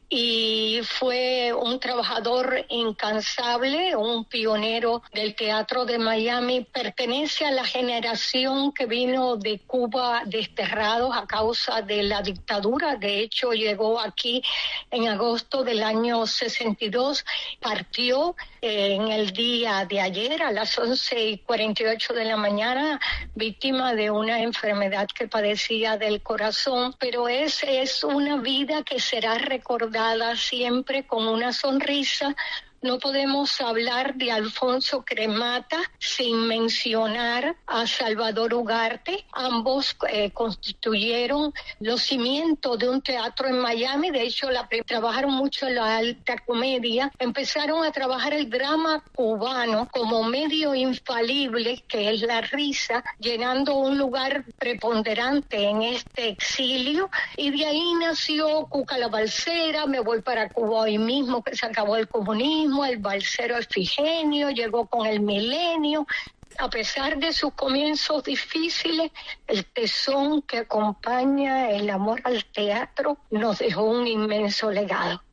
y fue un trabajador incansable, un pionero del teatro de Miami. Pertenece a la generación que vino de Cuba desterrados a causa de la dictadura. De hecho, llegó aquí en agosto del año 62, partió en el día de ayer a las 11:48 de la mañana, víctima de una enfermedad que padecía del corazón, pero es una vida que será recordada siempre con una sonrisa. No podemos hablar de Alfonso Cremata sin mencionar a Salvador Ugarte. Ambos constituyeron los cimientos de un teatro en Miami. De hecho, trabajaron mucho la alta comedia. Empezaron a trabajar el drama cubano como medio infalible, que es la risa, llenando un lugar preponderante en este exilio. Y de ahí nació Cuca la Balsera, Me voy para Cuba hoy mismo, que se acabó el comunismo. El balsero Efigenio llegó con el milenio. A pesar de sus comienzos difíciles, el tesón que acompaña el amor al teatro nos dejó un inmenso legado.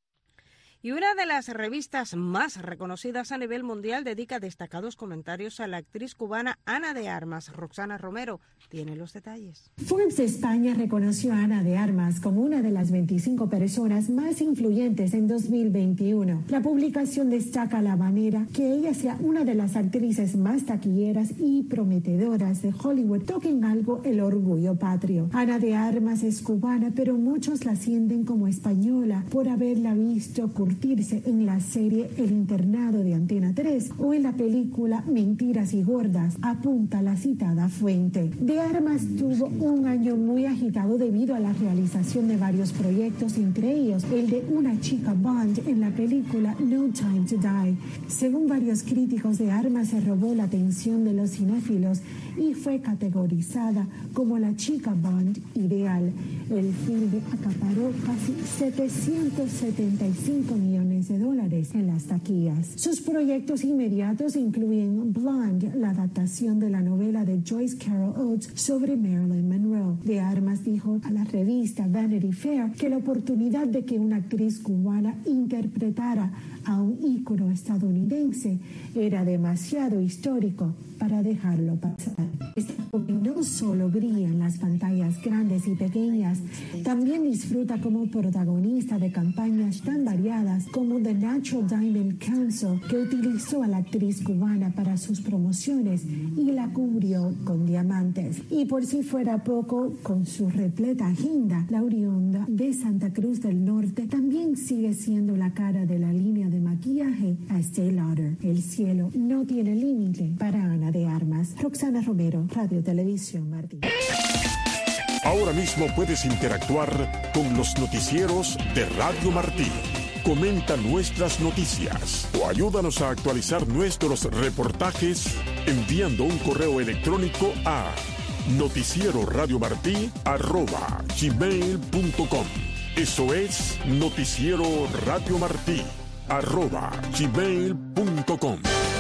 Y una de las revistas más reconocidas a nivel mundial dedica destacados comentarios a la actriz cubana Ana de Armas. Roxana Romero tiene los detalles. Forbes España reconoció a Ana de Armas como una de las 25 personas más influyentes en 2021. La publicación destaca la manera que ella sea una de las actrices más taquilleras y prometedoras de Hollywood. Toquen algo el orgullo patrio. Ana de Armas es cubana, pero muchos la sienten como española por haberla visto en la serie El Internado de Antena 3 o en la película Mentiras y Gordas, apunta la citada fuente. De Armas tuvo un año muy agitado debido a la realización de varios proyectos, entre ellos el de una chica Bond en la película No Time to Die. Según varios críticos, De Armas se robó la atención de los cinéfilos y fue categorizada como la chica Bond ideal. El filme acaparó casi 775 millones de dólares en las taquillas. Sus proyectos inmediatos incluyen Blonde, la adaptación de la novela de Joyce Carol Oates sobre Marilyn Monroe. De Armas dijo a la revista Vanity Fair que la oportunidad de que una actriz cubana interpretara a un ícono estadounidense era demasiado histórico para dejarlo pasar. Este joven no solo brilla en las pantallas grandes y pequeñas, también disfruta como protagonista de campañas tan variadas como The Natural Diamond Council, que utilizó a la actriz cubana para sus promociones y la cubrió con diamantes. Y por si fuera poco, con su repleta agenda, la oriunda de Santa Cruz del Norte también sigue siendo la cara de la línea de maquillaje a Estée Lauder. El cielo no tiene límite para Ana de Armas. Roxana Romero, Radio Televisión Martí. Ahora mismo puedes interactuar con los noticieros de Radio Martí. Comenta nuestras noticias o ayúdanos a actualizar nuestros reportajes enviando un correo electrónico a noticieroradiomartí@gmail.com. Eso es noticieroradiomartí@gmail.com.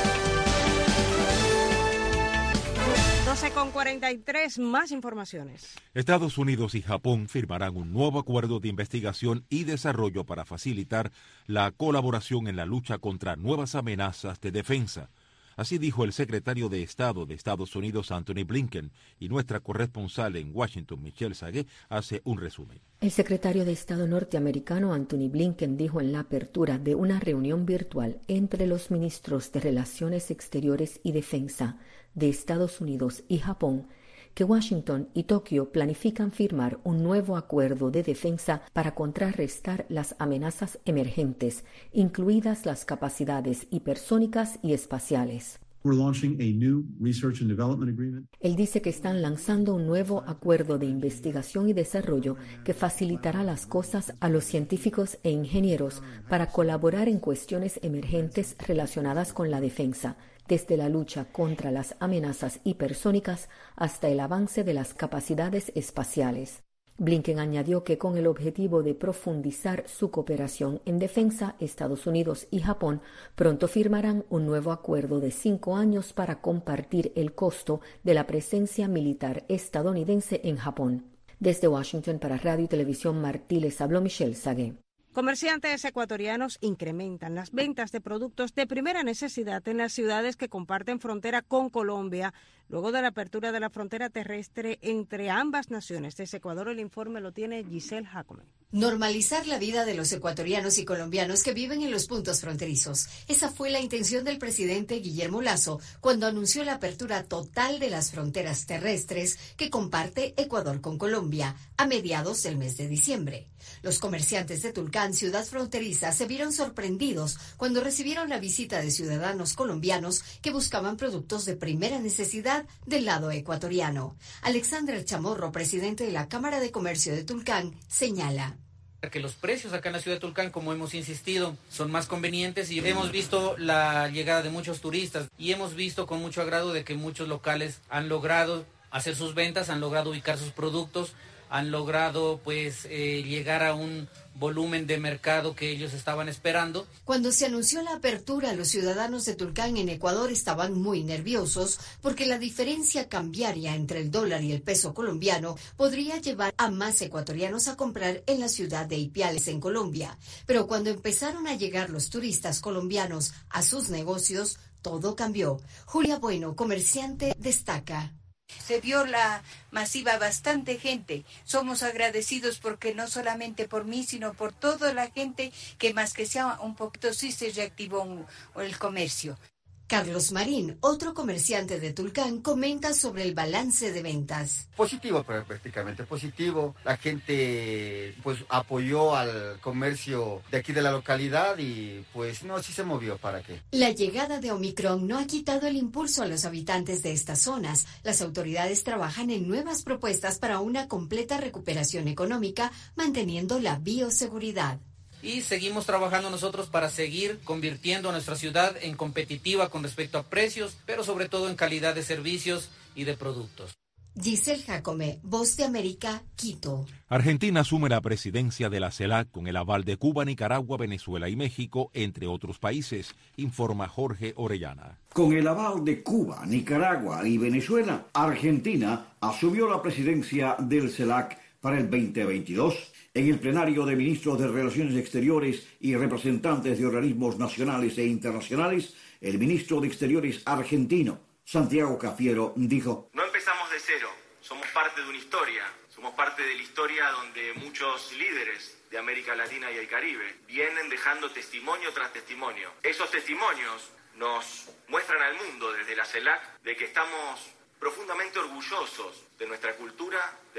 12:43, más informaciones. Estados Unidos y Japón firmarán un nuevo acuerdo de investigación y desarrollo para facilitar la colaboración en la lucha contra nuevas amenazas de defensa. Así dijo el secretario de Estado de Estados Unidos, Anthony Blinken, y nuestra corresponsal en Washington, Michelle Sagué, hace un resumen. El secretario de Estado norteamericano Anthony Blinken dijo en la apertura de una reunión virtual entre los ministros de Relaciones Exteriores y Defensa de Estados Unidos y Japón que Washington y Tokio planifican firmar un nuevo acuerdo de defensa para contrarrestar las amenazas emergentes, incluidas las capacidades hipersónicas y espaciales. Él dice que están lanzando un nuevo acuerdo de investigación y desarrollo que facilitará las cosas a los científicos e ingenieros para colaborar en cuestiones emergentes relacionadas con la defensa, desde la lucha contra las amenazas hipersónicas hasta el avance de las capacidades espaciales. Blinken añadió que con el objetivo de profundizar su cooperación en defensa, Estados Unidos y Japón pronto firmarán un nuevo acuerdo de 5 años para compartir el costo de la presencia militar estadounidense en Japón. Desde Washington para Radio y Televisión Martí les habló Michelle Sagué. Comerciantes ecuatorianos incrementan las ventas de productos de primera necesidad en las ciudades que comparten frontera con Colombia, luego de la apertura de la frontera terrestre entre ambas naciones. Desde Ecuador el informe lo tiene Giselle Jacome. Normalizar la vida de los ecuatorianos y colombianos que viven en los puntos fronterizos. Esa fue la intención del presidente Guillermo Lasso cuando anunció la apertura total de las fronteras terrestres que comparte Ecuador con Colombia a mediados del mes de diciembre. Los comerciantes de Tulcán, ciudad fronteriza, se vieron sorprendidos cuando recibieron la visita de ciudadanos colombianos que buscaban productos de primera necesidad del lado ecuatoriano. Alexander Chamorro, presidente de la Cámara de Comercio de Tulcán, señala que los precios acá en la ciudad de Tulcán, como hemos insistido, son más convenientes y hemos visto la llegada de muchos turistas y hemos visto con mucho agrado de que muchos locales han logrado hacer sus ventas, han logrado ubicar sus productos, han logrado llegar a un volumen de mercado que ellos estaban esperando. Cuando se anunció la apertura, los ciudadanos de Tulcán en Ecuador estaban muy nerviosos porque la diferencia cambiaria entre el dólar y el peso colombiano podría llevar a más ecuatorianos a comprar en la ciudad de Ipiales, en Colombia. Pero cuando empezaron a llegar los turistas colombianos a sus negocios, todo cambió. Julia Bueno, comerciante, destaca. Se vio la masiva, bastante gente. Somos agradecidos porque no solamente por mí, sino por toda la gente que más que sea un poquito sí se reactivó el comercio. Carlos Marín, otro comerciante de Tulcán, comenta sobre el balance de ventas. Positivo, prácticamente positivo. La gente apoyó al comercio de aquí de la localidad y sí se movió, ¿para qué? La llegada de Omicron no ha quitado el impulso a los habitantes de estas zonas. Las autoridades trabajan en nuevas propuestas para una completa recuperación económica, manteniendo la bioseguridad. Y seguimos trabajando nosotros para seguir convirtiendo a nuestra ciudad en competitiva con respecto a precios, pero sobre todo en calidad de servicios y de productos. Giselle Jacome, Voz de América, Quito. Argentina asume la presidencia de la CELAC con el aval de Cuba, Nicaragua, Venezuela y México, entre otros países, informa Jorge Orellana. Con el aval de Cuba, Nicaragua y Venezuela, Argentina asumió la presidencia del CELAC para el 2022. En el plenario de ministros de Relaciones Exteriores y representantes de organismos nacionales e internacionales, el ministro de Exteriores argentino, Santiago Cafiero, dijo: No empezamos de cero, somos parte de una historia, somos parte de la historia donde muchos líderes de América Latina y el Caribe vienen dejando testimonio tras testimonio. Esos testimonios nos muestran al mundo desde la CELAC de que estamos profundamente orgullosos de nuestra cultura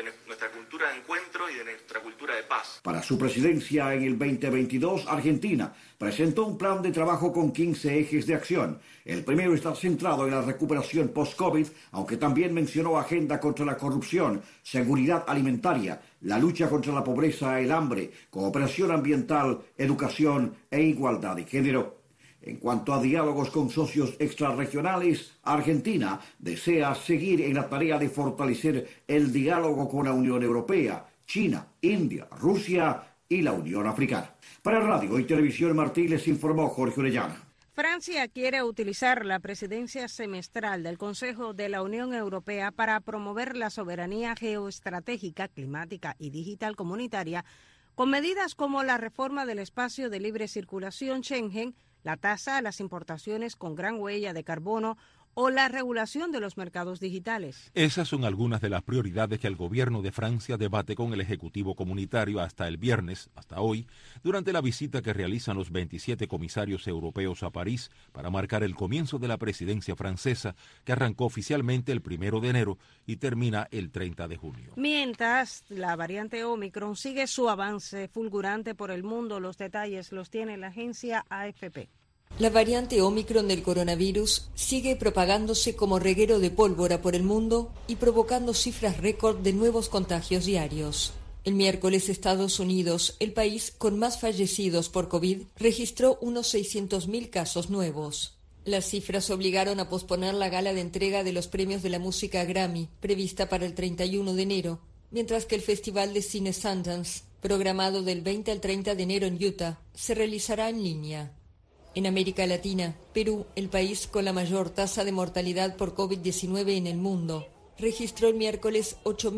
de encuentro y de nuestra cultura de paz. Para su presidencia en el 2022, Argentina presentó un plan de trabajo con 15 ejes de acción. El primero está centrado en la recuperación post-COVID, aunque también mencionó agenda contra la corrupción, seguridad alimentaria, la lucha contra la pobreza, el hambre, cooperación ambiental, educación e igualdad de género. En cuanto a diálogos con socios extrarregionales, Argentina desea seguir en la tarea de fortalecer el diálogo con la Unión Europea, China, India, Rusia y la Unión Africana. Para Radio y Televisión Martí les informó Jorge Orellana. Francia quiere utilizar la presidencia semestral del Consejo de la Unión Europea para promover la soberanía geoestratégica, climática y digital comunitaria, con medidas como la reforma del espacio de libre circulación Schengen, la tasa a las importaciones con gran huella de carbono o la regulación de los mercados digitales. Esas son algunas de las prioridades que el gobierno de Francia debate con el Ejecutivo Comunitario hasta el viernes, hasta hoy, durante la visita que realizan los 27 comisarios europeos a París para marcar el comienzo de la presidencia francesa, que arrancó oficialmente el 1 de enero y termina el 30 de junio. Mientras, la variante Omicron sigue su avance fulgurante por el mundo. Los detalles los tiene la agencia AFP. La variante Omicron del coronavirus sigue propagándose como reguero de pólvora por el mundo y provocando cifras récord de nuevos contagios diarios. El miércoles, Estados Unidos, el país con más fallecidos por COVID, registró unos 600.000 casos nuevos. Las cifras obligaron a posponer la gala de entrega de los premios de la música Grammy, prevista para el 31 de enero, mientras que el Festival de Cine Sundance, programado del 20 al 30 de enero en Utah, se realizará en línea. En América Latina, Perú, el país con la mayor tasa de mortalidad por COVID-19 en el mundo, registró el miércoles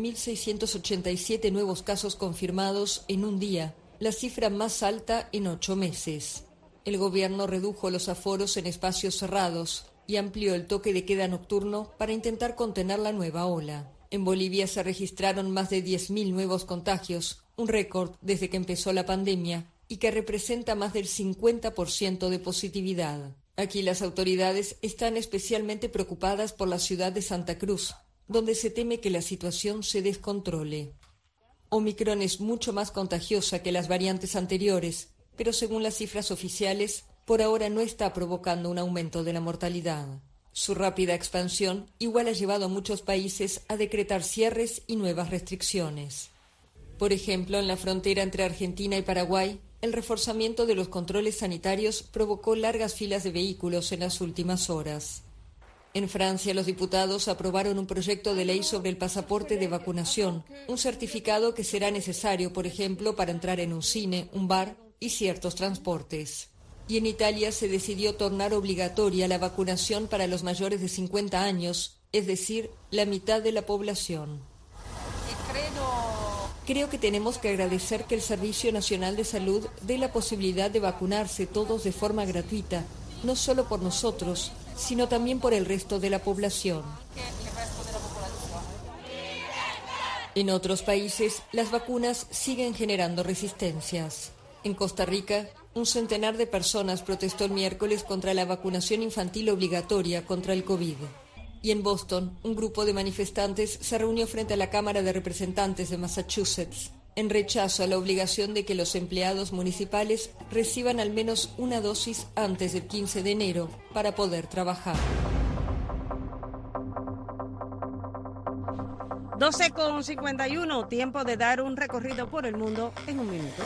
8.687 nuevos casos confirmados en un día, la cifra más alta en 8 meses. El gobierno redujo los aforos en espacios cerrados y amplió el toque de queda nocturno para intentar contener la nueva ola. En Bolivia se registraron más de 10.000 nuevos contagios, un récord desde que empezó la pandemia, y que representa más del 50% de positividad. Aquí las autoridades están especialmente preocupadas por la ciudad de Santa Cruz, donde se teme que la situación se descontrole. Omicron es mucho más contagiosa que las variantes anteriores, pero según las cifras oficiales, por ahora no está provocando un aumento de la mortalidad. Su rápida expansión igual ha llevado a muchos países a decretar cierres y nuevas restricciones. Por ejemplo, en la frontera entre Argentina y Paraguay, el reforzamiento de los controles sanitarios provocó largas filas de vehículos en las últimas horas. En Francia, los diputados aprobaron un proyecto de ley sobre el pasaporte de vacunación, un certificado que será necesario, por ejemplo, para entrar en un cine, un bar y ciertos transportes. Y en Italia se decidió tornar obligatoria la vacunación para los mayores de 50 años, es decir, la mitad de la población. Creo que tenemos que agradecer que el Servicio Nacional de Salud dé la posibilidad de vacunarse todos de forma gratuita, no solo por nosotros, sino también por el resto de la población. En otros países, las vacunas siguen generando resistencias. En Costa Rica, un centenar de personas protestó el miércoles contra la vacunación infantil obligatoria contra el COVID. Y en Boston, un grupo de manifestantes se reunió frente a la Cámara de Representantes de Massachusetts, en rechazo a la obligación de que los empleados municipales reciban al menos una dosis antes del 15 de enero para poder trabajar. 12:51, tiempo de dar un recorrido por el mundo en un minuto.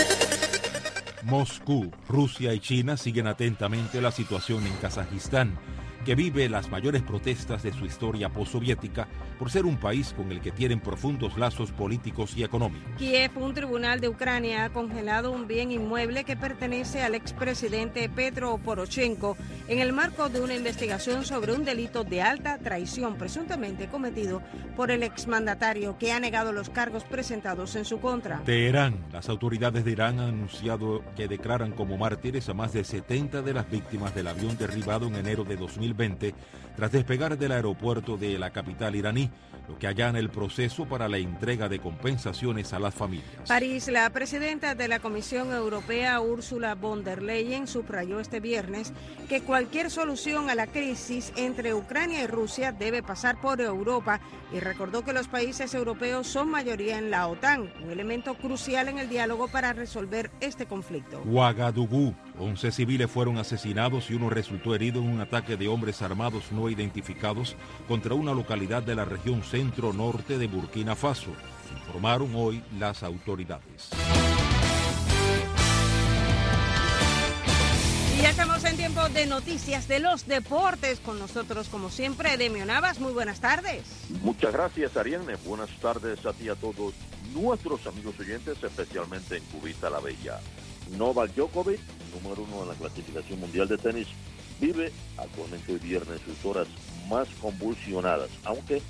Moscú, Rusia y China siguen atentamente la situación en Kazajistán, que vive las mayores protestas de su historia postsoviética por ser un país con el que tienen profundos lazos políticos y económicos. Kiev, un tribunal de Ucrania, ha congelado un bien inmueble que pertenece al expresidente Petro Poroshenko en el marco de una investigación sobre un delito de alta traición presuntamente cometido por el exmandatario, que ha negado los cargos presentados en su contra. Teherán. Las autoridades de Irán han anunciado que declaran como mártires a más de 70 de las víctimas del avión derribado en enero de 2020 tras despegar del aeropuerto de la capital iraní, lo que allana el proceso para la entrega de compensaciones a las familias. París, la presidenta de la Comisión Europea, Ursula von der Leyen, subrayó este viernes que cualquier solución a la crisis entre Ucrania y Rusia debe pasar por Europa y recordó que los países europeos son mayoría en la OTAN, un elemento crucial en el diálogo para resolver este conflicto. Ouagadougou. 11 civiles fueron asesinados y uno resultó herido en un ataque de hombres armados no identificados contra una localidad de la región centro-norte de Burkina Faso, informaron hoy las autoridades. Y ya estamos en tiempo de noticias de los deportes. Con nosotros, como siempre, Demio Navas. Muy buenas tardes. Muchas gracias, Ariane. Buenas tardes a ti y a todos nuestros amigos oyentes, especialmente en Cubita la Bella. Novak Djokovic, número 1 en la clasificación mundial de tenis, vive actualmente hoy viernes sus horas más convulsionadas, aunque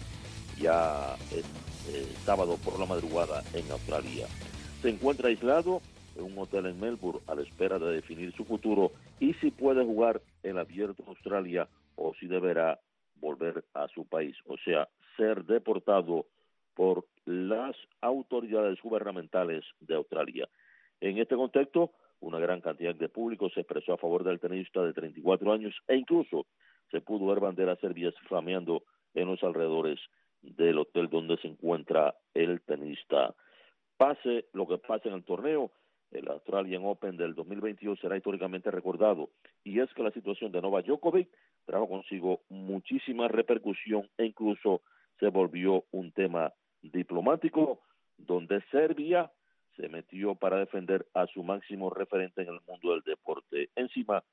ya es sábado por la madrugada en Australia. Se encuentra aislado en un hotel en Melbourne a la espera de definir su futuro y si puede jugar el Abierto de Australia o si deberá volver a su país, o sea, ser deportado por las autoridades gubernamentales de Australia. En este contexto, una gran cantidad de público se expresó a favor del tenista de 34 años e incluso se pudo ver banderas serbias flameando en los alrededores del hotel donde se encuentra el tenista. Pase lo que pase en el torneo, el Australian Open del 2022 será históricamente recordado, y es que la situación de Novak Djokovic trajo consigo muchísima repercusión e incluso se volvió un tema diplomático, donde Serbia se metió para defender a su máximo referente en el mundo del deporte. Encima,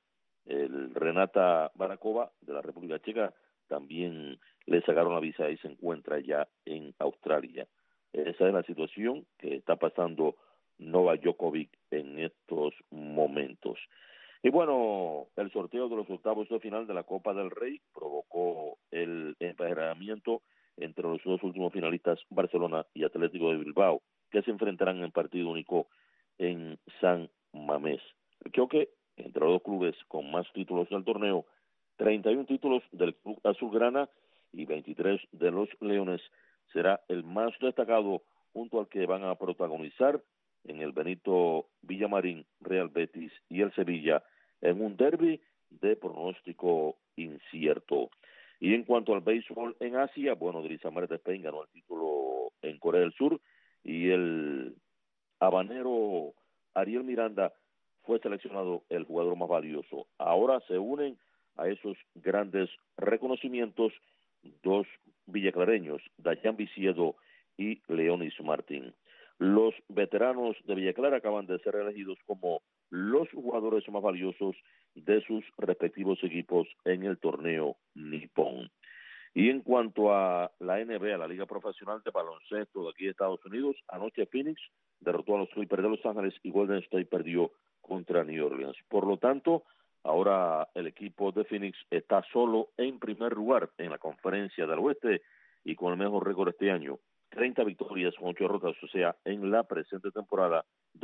el Renata Barakova de la República Checa también le sacaron la visa y se encuentra ya en Australia. Esa es la situación que está pasando Novak Djokovic en estos momentos. Y bueno, el sorteo de los octavos de final de la Copa del Rey provocó el emparejamiento entre los dos últimos finalistas, Barcelona y Atlético de Bilbao, que se enfrentarán en partido único en San Mamés. El choque entre los dos clubes con más títulos del torneo, 31 títulos del club azulgrana y 23 de los Leones, será el más destacado junto al que van a protagonizar en el Benito Villamarín, Real Betis y el Sevilla, en un derbi de pronóstico incierto. Y en cuanto al béisbol en Asia, bueno, Drissa Mertes-Spain ganó el título en Corea del Sur y el habanero Ariel Miranda fue seleccionado el jugador más valioso. Ahora se unen a esos grandes reconocimientos dos villaclareños, Dayan Viciedo y Leonis Martín. Los veteranos de Villa Clara acaban de ser elegidos como los jugadores más valiosos de sus respectivos equipos en el torneo nipón. Y en cuanto a la NBA, la Liga Profesional de Baloncesto de aquí de Estados Unidos, anoche Phoenix derrotó a los Clippers de Los Ángeles y Golden State perdió contra New Orleans. Por lo tanto, ahora el equipo de Phoenix está solo en primer lugar en la Conferencia del Oeste y con el mejor récord este año, 30 victorias con 8 derrotas, o sea, en la presente temporada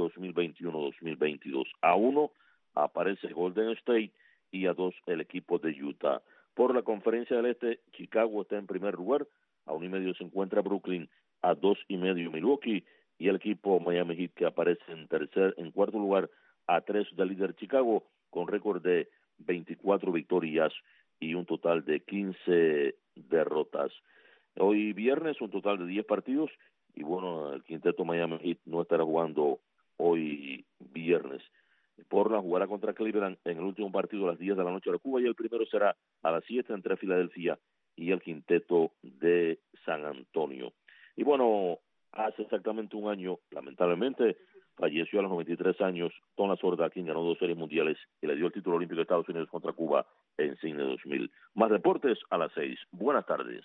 2021-2022. A 1 aparece Golden State y a 2 el equipo de Utah. Por la Conferencia del Este, Chicago está en primer lugar, a 1.5 se encuentra Brooklyn, a 2.5 Milwaukee y el equipo Miami Heat que aparece en cuarto lugar, a 3 del líder Chicago con récord de 24 victorias y un total de 15 derrotas. Hoy viernes un total de 10 partidos y bueno, el quinteto Miami Heat no estará jugando hoy viernes. Portland jugará contra Cleveland en el último partido a las 10 de la noche de Cuba y el primero será a las 7 entre Filadelfia y el quinteto de San Antonio. Y bueno, hace exactamente un año, lamentablemente, falleció a los 93 años Tom Lasorda, quien ganó 2 series mundiales y le dio el título olímpico de Estados Unidos contra Cuba en Sydney 2000. Más deportes a las 6. Buenas tardes.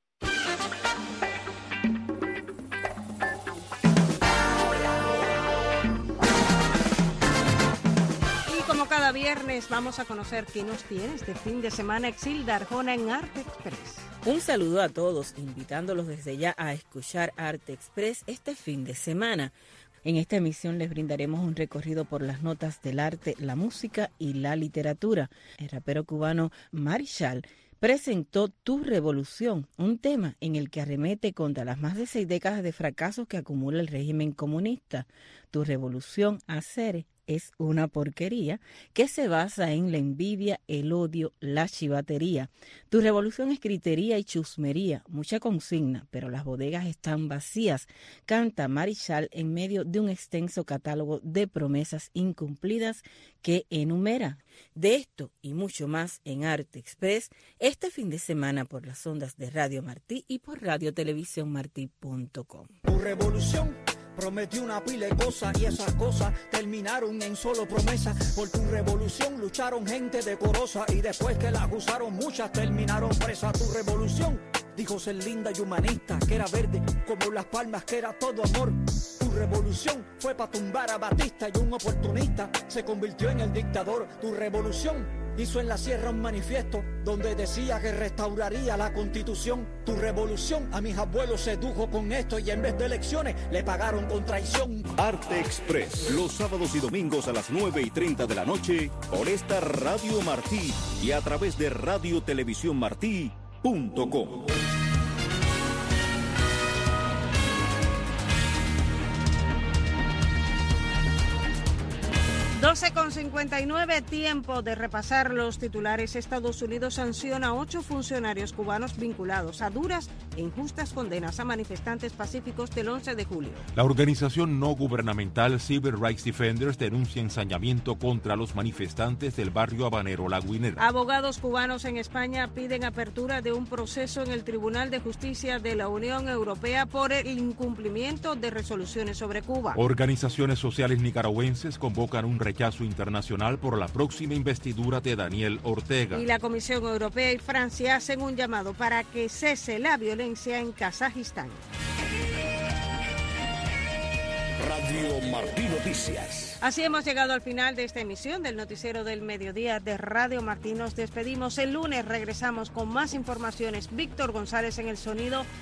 Cada viernes vamos a conocer qué nos tiene este fin de semana Exilda Arjona en Arte Express. Un saludo a todos, invitándolos desde ya a escuchar Arte Express este fin de semana. En esta emisión les brindaremos un recorrido por las notas del arte, la música y la literatura. El rapero cubano Marichal presentó Tu Revolución, un tema en el que arremete contra las más de 6 décadas de fracasos que acumula el régimen comunista. Tu Revolución, hacer es una porquería que se basa en la envidia, el odio, la chivatería. Tu revolución es gritería y chusmería, mucha consigna, pero las bodegas están vacías, canta Marichal en medio de un extenso catálogo de promesas incumplidas que enumera. De esto y mucho más en Arte Express este fin de semana por las ondas de Radio Martí y por radiotelevisiónmartí.com. Tu revolución prometió una pila de cosas y esas cosas terminaron en solo promesas. Por tu revolución lucharon gente decorosa y después que la acusaron muchas terminaron presas. Tu revolución dijo ser linda y humanista, que era verde como las palmas, que era todo amor. Tu revolución fue para tumbar a Batista y un oportunista se convirtió en el dictador. Tu revolución hizo en la sierra un manifiesto donde decía que restauraría la Constitución. Tu revolución a mis abuelos sedujo con esto y en vez de elecciones le pagaron con traición. Arte Express, los sábados y domingos a las 9:30 de la noche por esta Radio Martí y a través de radiotelevisiónmartí.com. 12:59, tiempo de repasar los titulares. Estados Unidos sanciona a 8 funcionarios cubanos vinculados a duras e injustas condenas a manifestantes pacíficos del 11 de julio. La organización no gubernamental Civil Rights Defenders denuncia ensañamiento contra los manifestantes del barrio habanero La Guinera. Abogados cubanos en España piden apertura de un proceso en el Tribunal de Justicia de la Unión Europea por el incumplimiento de resoluciones sobre Cuba. Organizaciones sociales nicaragüenses convocan un rechazo internacional por la próxima investidura de Daniel Ortega. Y la Comisión Europea y Francia hacen un llamado para que cese la violencia en Kazajistán. Radio Martí Noticias. Así hemos llegado al final de esta emisión del Noticiero del Mediodía de Radio Martí. Nos despedimos. El lunes regresamos con más informaciones. Víctor González en el sonido,